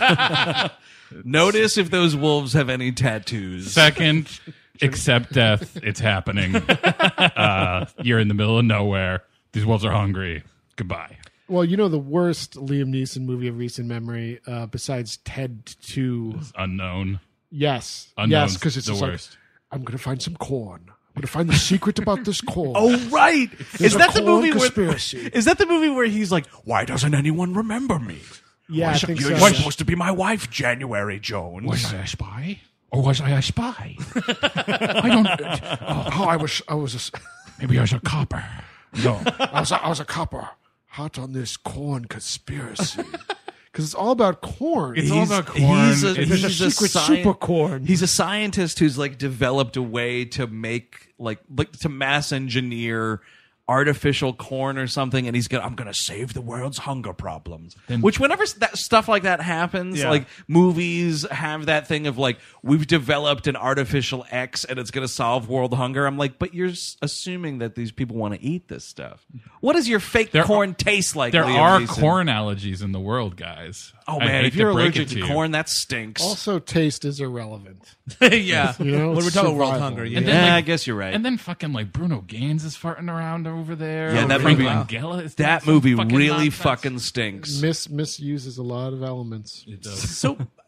Notice if those wolves have any tattoos. Second, accept death. It's happening. You're in the middle of nowhere. These wolves are hungry. Goodbye. Well, you know the worst Liam Neeson movie of recent memory, besides Ted 2. Unknown. Yes, Unknown's yes, because it's the just worst. like I'm going to find some corn. I'm going to find the secret about this corn. Oh right! Is a that the corn movie conspiracy. where? Is that the movie where he's like, "Why doesn't anyone remember me? yeah, I think You're so. supposed to be my wife, January Jones." Was I a spy? Or was I a spy? I don't. Oh, I was Maybe I was a copper. no, I was a copper. Hot on this corn conspiracy. Because it's all about corn. It's all about corn. He's a, It's- There's he's a a secret sci- super corn. He's a scientist who's like developed a way to make like to mass engineer artificial corn or something, and I'm gonna save the world's hunger problems. Which whenever that stuff like that happens, Yeah. like movies have that thing of like, we've developed an artificial X and it's gonna solve world hunger. I'm like, but you're assuming that these people want to eat this stuff. What does your fake There corn taste like? There Liam are Neeson? corn allergies in the world, guys. Oh I man, hate if you're to break allergic it to you. corn, that stinks. Also, taste is irrelevant. Yeah. You know, when we're talking world survival. hunger, yeah. And yeah, then, like- I guess you're right. And then fucking like Bruno Gaines is farting around over there. Yeah, that Frank movie- Langella is doing that some movie fucking really nonsense. fucking stinks. Misuses a lot of elements. So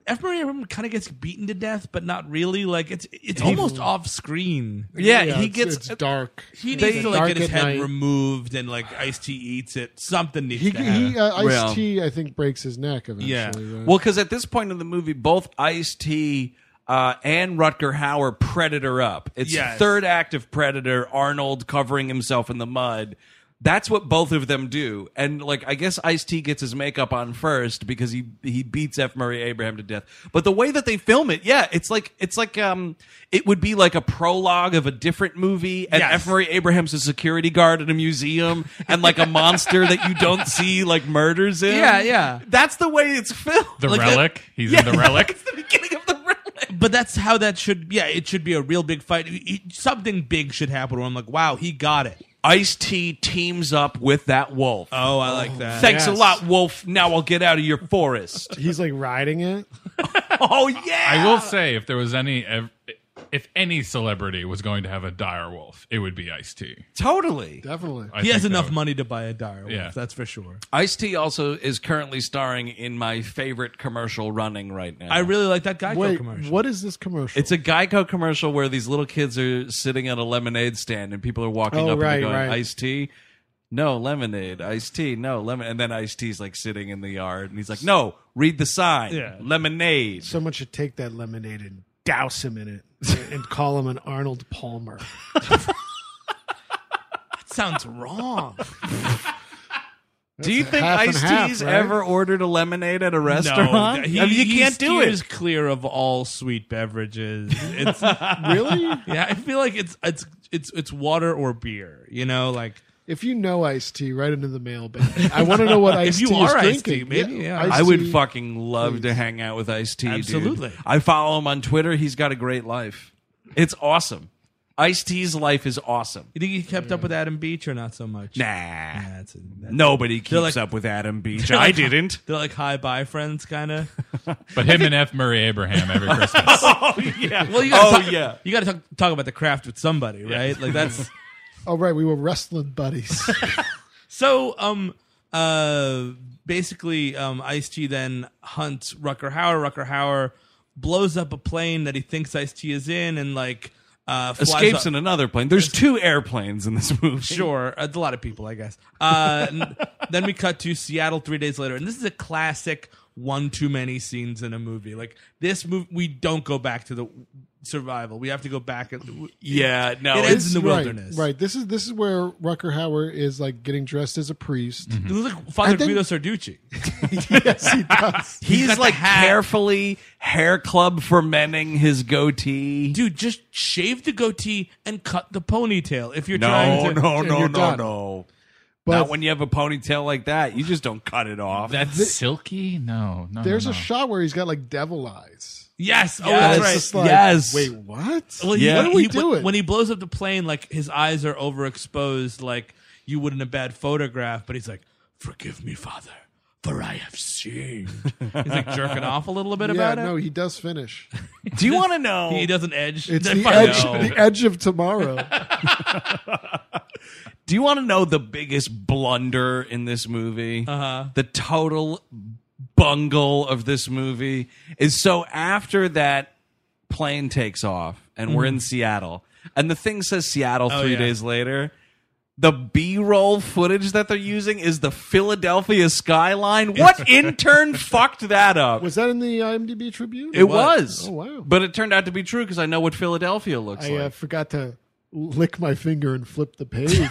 F. Murray Abraham kind of gets beaten to death, but not really. Like it's almost off screen. Yeah, he gets it's dark. He needs to like Dark get his at head night. removed, and like Ice-T eats it. Something needs He to happen. Ice-T, I think, breaks his neck eventually. Yeah. Right? Well, because at this point in the movie, both Ice-T and Rutger Hauer Predator up. It's Yes. third act of Predator, Arnold covering himself in the mud. That's what both of them do. And like I guess Ice-T gets his makeup on first because he beats F. Murray Abraham to death. But the way that they film it, yeah, it's like it would be like a prologue of a different movie, and Yes. F. Murray Abraham's a security guard at a museum, and like a monster that you don't see like murders him. Yeah. That's the way it's filmed. The Like relic. He's in the relic. It's the beginning of the relic. But that's how that should. Yeah, it should be a real big fight. Something big should happen where I'm like, wow, he got it. Ice-T teams up with that wolf. Oh, I like that. Thanks a yes. lot, wolf. Now I'll get out of your forest. He's like riding it. Oh, yeah. I will say, if there was if any celebrity was going to have a dire wolf, it would be Ice-T. Totally. Definitely. I He has think enough that- money to buy a dire wolf. Yeah. That's for sure. Ice-T also is currently starring in my favorite commercial running right now. I really like that Geico Wait, commercial. what is this commercial? It's a Geico commercial where these little kids are sitting at a lemonade stand and people are walking Oh, up right, and they're going, right. Ice-T? No, lemonade. Iced-tea. No, lemon. And then Ice-T's like sitting in the yard and he's like, no, read the sign. Yeah. Lemonade. Someone should take that lemonade and douse him in it and call him an Arnold Palmer. That sounds wrong. Do you think half and half, Ice-T's right? ever ordered a lemonade at a restaurant? No, I mean, you can't do steers it. clear of all sweet beverages. It's Really? yeah, I feel like it's water or beer. You know, like If you know Ice-T, write into the mailbag. I want to know what Ice-T you is are Ice-T, drinking. maybe, yeah. Ice-T. I would fucking love to hang out with Ice-T, Absolutely. dude. I follow him on Twitter. He's got a great life. It's awesome. Ice-T's life is awesome. you think he kept up with Adam Beach or not so much? Nah. That's Nobody keeps like- up with Adam Beach. they're I like- didn't. They're like hi bye friends, kind of. But him and F. Murray Abraham every Christmas. Oh, yeah. Well, you gotta Oh, yeah. You got to talk about the craft with somebody, right? Like that's Oh, right. We were wrestling buddies. so. Basically, Ice-T then hunts Rutger Hauer. Rutger Hauer blows up a plane that he thinks Ice-T is in, and like flies Escapes up. in another plane. There's 2 airplanes in this movie. Sure, it's a lot of people, I guess. Then we cut to Seattle 3 days later, and this is a classic one too many scenes in a movie. Like this movie, we don't go back to the survival. We have to go back. Yeah, no. It ends in the Right, wilderness. Right. This is where Rutger Hauer is like getting dressed as a priest. It looks like Father And then- Guido Sarducci. Yes, he does. He's like carefully hair club fermenting his goatee. Dude, just shave the goatee and cut the ponytail. If you're No, trying to, no, no, you're no, done. no. But Not when you have a ponytail like that. You just don't cut it off. That's silky? No. there's no. a shot where he's got like devil eyes. yes, oh, Yes. that's It's right. just like, Yes. Wait, what? Well, Yeah. What are we doing? When he blows up the plane, like his eyes are overexposed, like you would in a bad photograph. But he's like, "Forgive me, Father, for I have sinned." He's like jerking off a little bit yeah, about no, it. he does finish. Do you want to know? He doesn't edge. It's They're the fucking- edge, No. the edge of tomorrow. Do you want to know the biggest blunder in this movie? The total bungle of this movie is so after that plane takes off and we're in Seattle and the thing says Seattle 3 yeah. days later. The B-roll footage that they're using is the Philadelphia skyline. What intern fucked that up? Was that in the IMDb Tribune? It was. Oh, wow. But it turned out to be true because I know what Philadelphia looks I like. forgot to lick my finger and flip the page.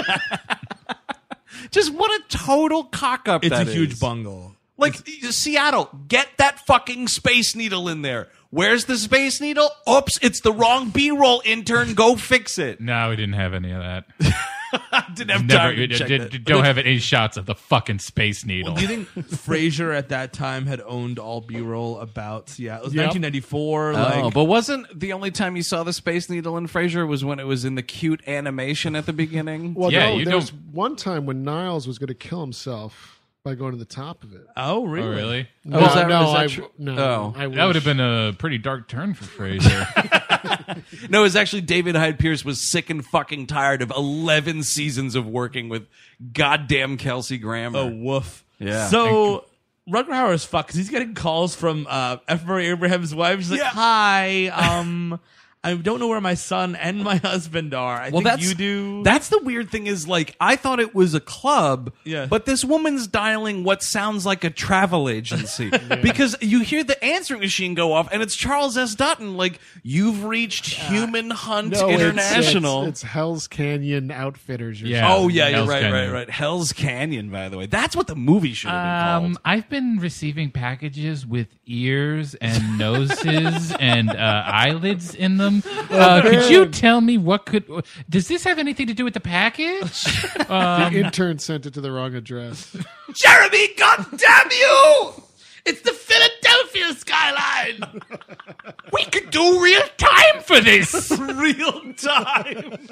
Just what a total cock up It's a that huge is. bungle. Like Seattle, get that fucking Space Needle in there. Where's the Space Needle? Oops, it's the wrong B-roll intern. Go fix it. No, we didn't have any of that. Didn't have Never. time to check that. Don't have any shots of the fucking Space Needle. Do you think Frasier at that time had owned all B-roll about Seattle? It was Yep. 1994. Oh, Like, but wasn't the only time you saw the Space Needle in Frasier was when it was in the cute animation at the beginning? Well, Yeah, no, you there was don't- one time when Niles was going to kill himself by going to the top of it. oh, Oh, really? really? No, is that- no, is that I, true? no, Oh. I That would have been a pretty dark turn for Frasier. No, it was actually David Hyde Pierce was sick and fucking tired of 11 seasons of working with goddamn Kelsey Grammer. Oh, woof. Yeah. So Rutger Hauer is fucked because he's getting calls from F. Murray Abraham's wife. She's like, "Hi, I don't know where my son and my husband are. I think you do." That's the weird thing is, like, I thought it was a club, but this woman's dialing what sounds like a travel agency. Because you hear the answering machine go off, and it's Charles S. Dutton, like, "You've reached Human Hunt International." It's Hell's Canyon Outfitters. Or Yeah. something. Oh, yeah, you're Hell's right, Canyon. right. Hell's Canyon, by the way. That's what the movie should have been called. I've been receiving packages with ears and noses and eyelids in them. Could you tell me does this have anything to do with the package? The intern sent it to the wrong address. Jeremy, goddamn you! It's the Philadelphia skyline. We could do real time for this. Real time.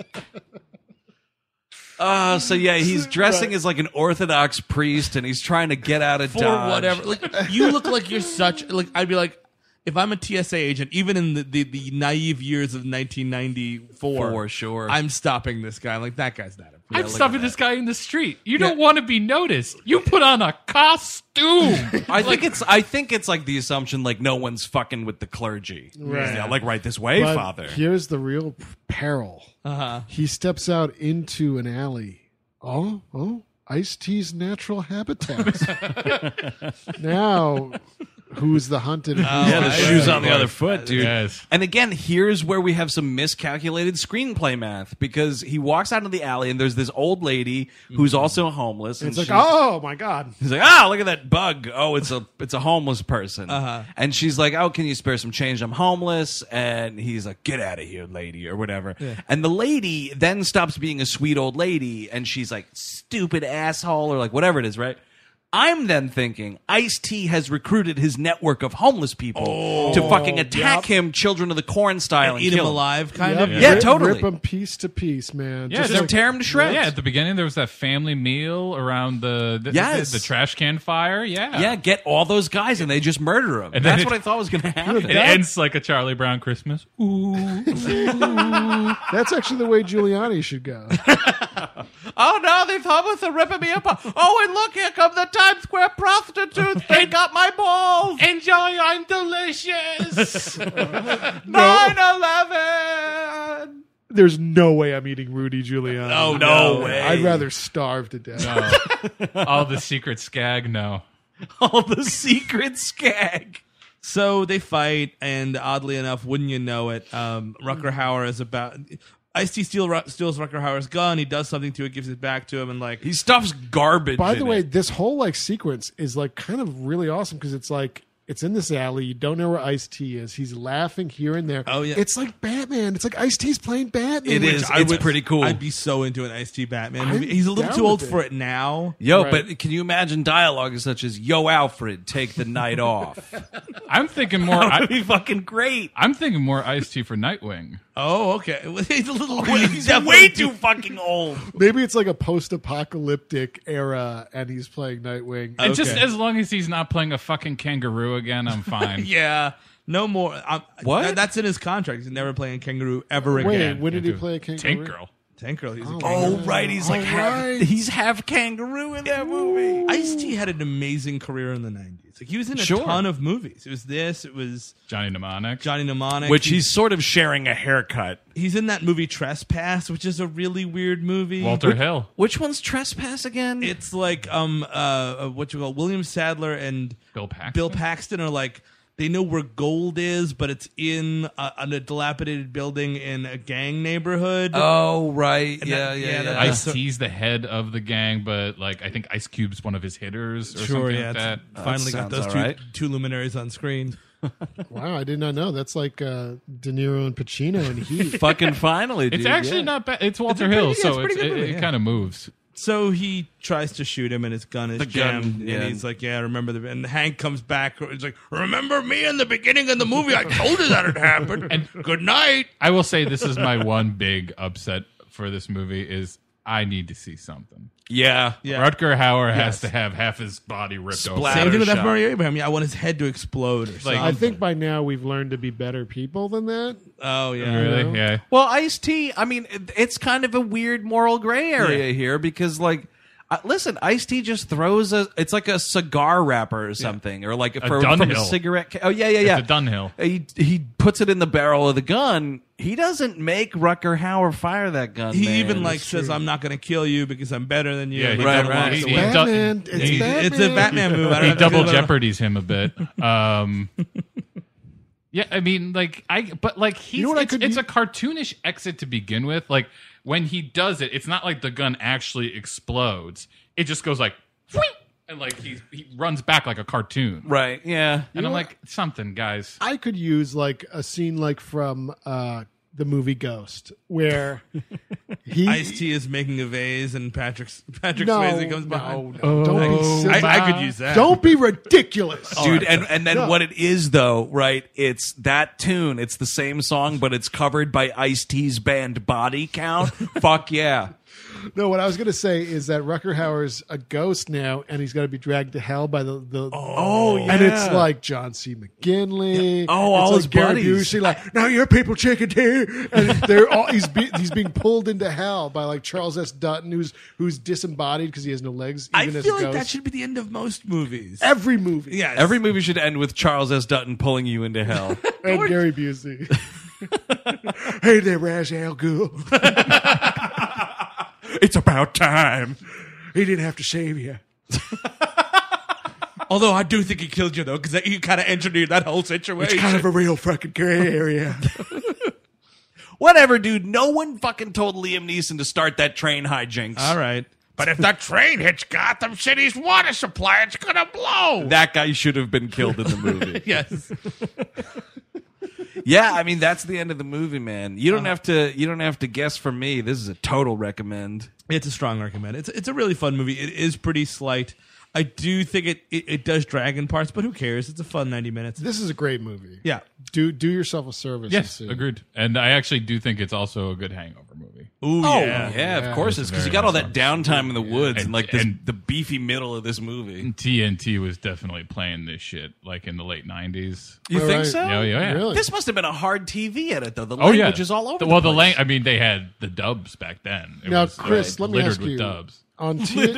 So yeah, he's dressing as like an Orthodox priest, and he's trying to get out of For Dodge. whatever. Like, you look like you're such. Like, I'd be like, if I'm a TSA agent, even in the naive years of 1994, For sure. I'm stopping this guy. I'm like, that guy's not. I'm stopping this guy in the street. You don't want to be noticed. You put on a costume. I think it's like the assumption like no one's fucking with the clergy. Right. Yeah, like right this way, But Father. here's the real peril. He steps out into an alley. Oh, Ice-T's natural habitats. Now, who's the hunted? Yeah, the shoe's on the other foot, dude. Yes. And again, here's where we have some miscalculated screenplay math because he walks out of the alley and there's this old lady who's also homeless. And It's like, she's- oh my god. He's like, look at that bug. Oh, it's a homeless person. And she's like, oh, can you spare some change? I'm homeless. And he's like, get out of here, lady, or whatever. And the lady then stops being a sweet old lady, and she's like, stupid asshole, or like whatever it is, right? I'm then thinking Ice-T has recruited his network of homeless people to fucking attack him, Children of the Corn style, and eat kill him alive, kind Yep. of. Yeah, totally. Rip them piece to piece, man. Yeah, Just tear him to shreds. Yeah, at the beginning there was that family meal around the Yes. the trash can fire. Yeah, Yeah, get all those guys and they just murder him. And then That's it- what I thought was going to happen. It ends like a Charlie Brown Christmas. That's actually the way Giuliani should go. Oh no, these homeless are ripping me apart. Oh, and look, here come the Times Square prostitutes. They got my balls. Enjoy, I'm delicious. 9/11. There's no way I'm eating Rudy Giuliani. Oh, No way. I'd rather starve to death. All the secret skag. No. All the secret skag. So they fight, and oddly enough, wouldn't you know it, Rutger Hauer is about. Ice-T steals Rutger Hauer's gun. He does something to it, gives it back to him, and like He stuffs garbage. By in the way, it. this whole like sequence is like kind of really awesome because it's like it's in this alley. You don't know where Ice-T is. He's laughing here and there. Oh, yeah. It's like Batman. It's like Ice-T's playing Batman. It is. It's pretty cool. I'd be so into an Ice-T Batman movie. I'm He's a little down too old with for it. it now. Yo, Right. but can you imagine dialogue such as "Yo, Alfred, take the night off"? I'm thinking more. That'd be fucking great. I'm thinking more Ice-T for Nightwing. Oh, okay. He's a little. He's way too fucking old. Maybe it's like a post-apocalyptic era, and he's playing Nightwing. And just Okay. as long as he's not playing a fucking kangaroo again, I'm fine. Yeah. No more. What? That's in his contract. He's never playing Kangaroo ever Wait, again. when did he Into play a kangaroo? Tank Girl. Tank Girl. He's a Oh, kangaroo. right. He's like right. he's half kangaroo in that movie. Ice-T had an amazing career in the 90s. Like, he was in a Sure. ton of movies. It was this. It was Johnny Mnemonic. Johnny Mnemonic. Which he's sort of sharing a haircut. He's in that movie Trespass, which is a really weird movie. Walter Hill. Which one's Trespass again? It's like what you call William Sadler and Bill Paxton. Paxton are like, they know where gold is, but it's in a dilapidated building in a gang neighborhood. Oh, right. And Yeah, that- yeah, yeah, yeah. that- Ice-T's the head of the gang, but like I think Ice Cube's one of his hitters or Sure, something yeah. like that. Finally got sounds those all right. two luminaries on screen. Wow, I did not know. That's like De Niro and Pacino in Heat. Fucking finally, dude. It's actually yeah. not bad. It's Walter pretty- Hill, yeah, it's so pretty good movie, it yeah. kind of moves. So he tries to shoot him, and his gun is The gun, jammed. yeah. And he's like, "Yeah, I remember the." And Hank comes back. He's like, "Remember me in the beginning of the movie? I told you that had happened." And good night. I will say this is my one big upset for this movie is I need to see something. Yeah. Yeah. Rutger Hauer has to have half his body ripped Splatter Same thing with F. shot. Murray Abraham. Yeah, I want his head to explode or something. I think by now we've learned to be better people than that. Oh yeah. over. Really? know? Yeah. Well, Ice-T, I mean, it's kind of a weird moral gray area here because, like, Listen, Ice-T just throws it's like a cigar wrapper or something, or like from a Dunhill. cigarette. Oh yeah. It's a Dunhill. He puts it in the barrel of the gun. He doesn't make Rucker Hauer fire that gun. He man. even like says, "I'm not going to kill you because I'm better than you." Yeah, And he then double- walks he- away. he- Batman. It's he- Batman. It's a Batman move. I don't He have to double feel about- jeopardies him a bit. Yeah, I mean, like he's know what I could it's u- a cartoonish exit to begin with. Like when he does it, it's not like the gun actually explodes. It just goes like, "Whee!" and like he runs back like a cartoon. Right? Yeah. And I'm like, something, guys. I could use like a scene like from the movie Ghost, where he Ice-T is making a vase and Patrick no, Swayze comes behind. no, don't be silly. I could use that. Don't be ridiculous, Dude, and then No. what it is though, right? It's that tune. It's the same song, but it's covered by Ice-T's band Body Count. Fuck yeah. No, what I was going to say is that Rucker Hauer's a ghost now, and he's going to be dragged to hell by the and it's like John C. McGinley. Oh, it's all like his Gary buddies. Busey, like now your people chicken here, and they're all he's being pulled into hell by like Charles S. Dutton, who's disembodied because he has no legs. I Even as feel a like ghost. that should be the end of most movies. Every movie. Yes. Every movie should end with Charles S. Dutton pulling you into hell. And Gary Busey. Hey there, Ra's al Ghul. It's about time. He didn't have to save you. Although I do think he killed you though, because you kind of engineered that whole situation. It's kind of a real fucking gray area. Whatever, dude. No one fucking told Liam Neeson to start that train hijinks. All right. But if that train hits Gotham City's water supply, it's gonna blow. That guy should have been killed in the movie. Yes. Yeah, I mean that's the end of the movie, man. You don't have to guess from me. This is a total recommend. It's a strong recommend. It's a really fun movie. It is pretty slight. I do think it does drag in parts, but who cares? It's a fun 90 minutes. This is a great movie. Yeah. Do yourself a service. Yes, and see. agreed. And I actually do think it's also a good hangover movie. Ooh, Yeah, yeah. of course it's because you very got all nice that downtime in the woods and And- like and- the beefy middle of this movie. TNT was definitely playing this shit like in the late 90s. You All think right. so? Yeah. Really? This must have been a hard TV edit though. The Oh yeah, language is all over. Well, the place. I mean, they had the dubs back then. It Now, was, Chris, let me littered ask with you. dubs. On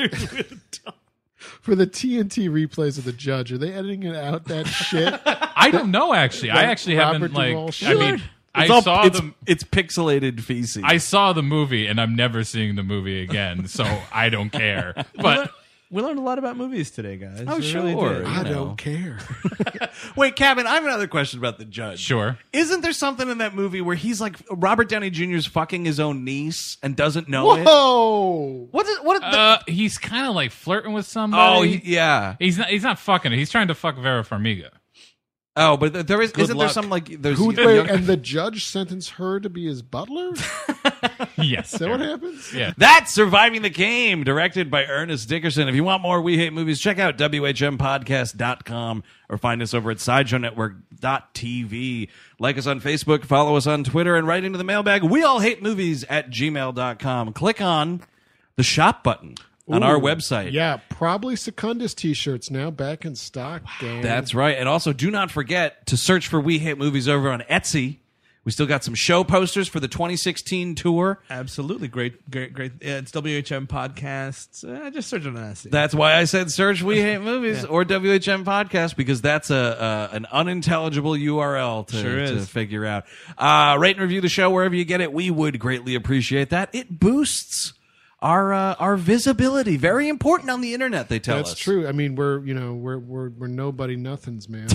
for the TNT replays of the Judge, are they editing out that shit? I don't know. Actually, I Like actually Robert haven't like. Duvall I shit? mean, It's I all- saw it's, the. it's pixelated feces. I saw the movie, and I'm never seeing the movie again, so I don't care. But We learned a lot about movies today, guys. Oh, We really sure. did. I know. don't care. Wait, Kevin, I have another question about the Judge. sure, Isn't there something in that movie where he's like Robert Downey Jr.'s fucking his own niece and doesn't know it? Whoa! What is what? The, he's kind of like flirting with somebody. yeah. He's not fucking her. He's trying to fuck Vera Farmiga. Oh, but there is Good isn't there luck. some like there's Who? young- Wait, and the judge sentenced her to be his butler? Is Yes, that what happens? Yeah. That's Surviving the Game, directed by Ernest Dickerson. If you want more We Hate Movies, check out WHMPodcast.com or find us over at SideshowNetwork.tv. Like us on Facebook, follow us on Twitter, and write into the mailbag, weallhatemovies@gmail.com. Click on the shop button on our Ooh, website. Yeah, probably Secundus t-shirts now back in stock. gang. That's right. And also, do not forget to search for We Hate Movies over on Etsy. We still got some show posters for the 2016 tour. Absolutely. Great. It's WHM Podcasts. Just search it on Etsy. That's why I said search We Hate Movies or WHM Podcast, because that's an unintelligible URL to, Sure is. to figure out. Rate and review the show wherever you get it. We would greatly appreciate that. It boosts our visibility. Very important on the internet, they tell us. That's true. I mean, we're nobody nothings, man.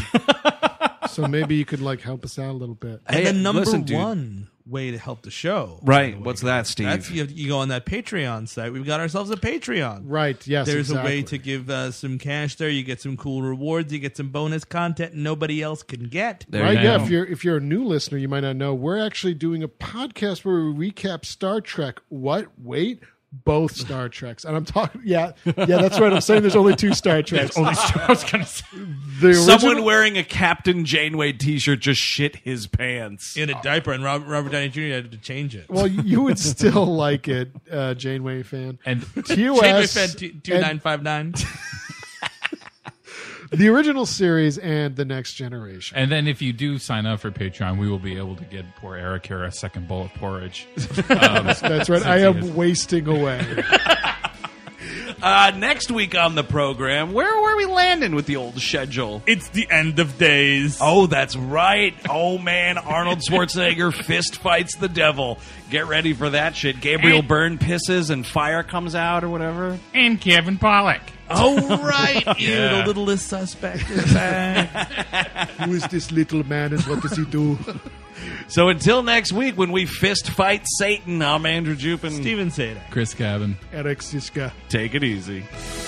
So maybe you could like help us out a little bit. and Hey, the number listen, dude. one way to help the show. Right. by the way, What's that, Steve? That's you go on that Patreon site. We've got ourselves a Patreon. Right? Yes. There's a way exactly. to give some cash there. You get some cool rewards. You get some bonus content nobody else can get. There Right, you yeah. go. If you're a new listener, you might not know we're actually doing a podcast where we recap Star Trek. What? Wait, both Star Treks, and I'm talking. Yeah, that's right. I'm saying there's only two Star Treks. I was gonna say. The original, Someone wearing a Captain Janeway t-shirt just shit his pants. In a diaper, and Robert Downey Jr. had to change it. well, you would still like it, Janeway fan. And Janeway TOS, Fed 2959. the original series, and the Next Generation. and then if you do sign up for Patreon, we will be able to get poor Eric here a second bowl of porridge. That's right. I am wasting away. Next week on the program, where are we landing with the old schedule? It's the end of days. Oh, that's right. Oh, man. Arnold Schwarzenegger fist fights the devil. Get ready for that shit. Gabriel Byrne pisses and fire comes out or whatever. And Kevin Pollak. Oh, right. The littlest suspect is back. Who is this little man and what does he do? So until next week when we fist fight Satan, I'm Andrew Jupin. Steven Sadak. Chris Cabin. Eric Siska. Take it easy.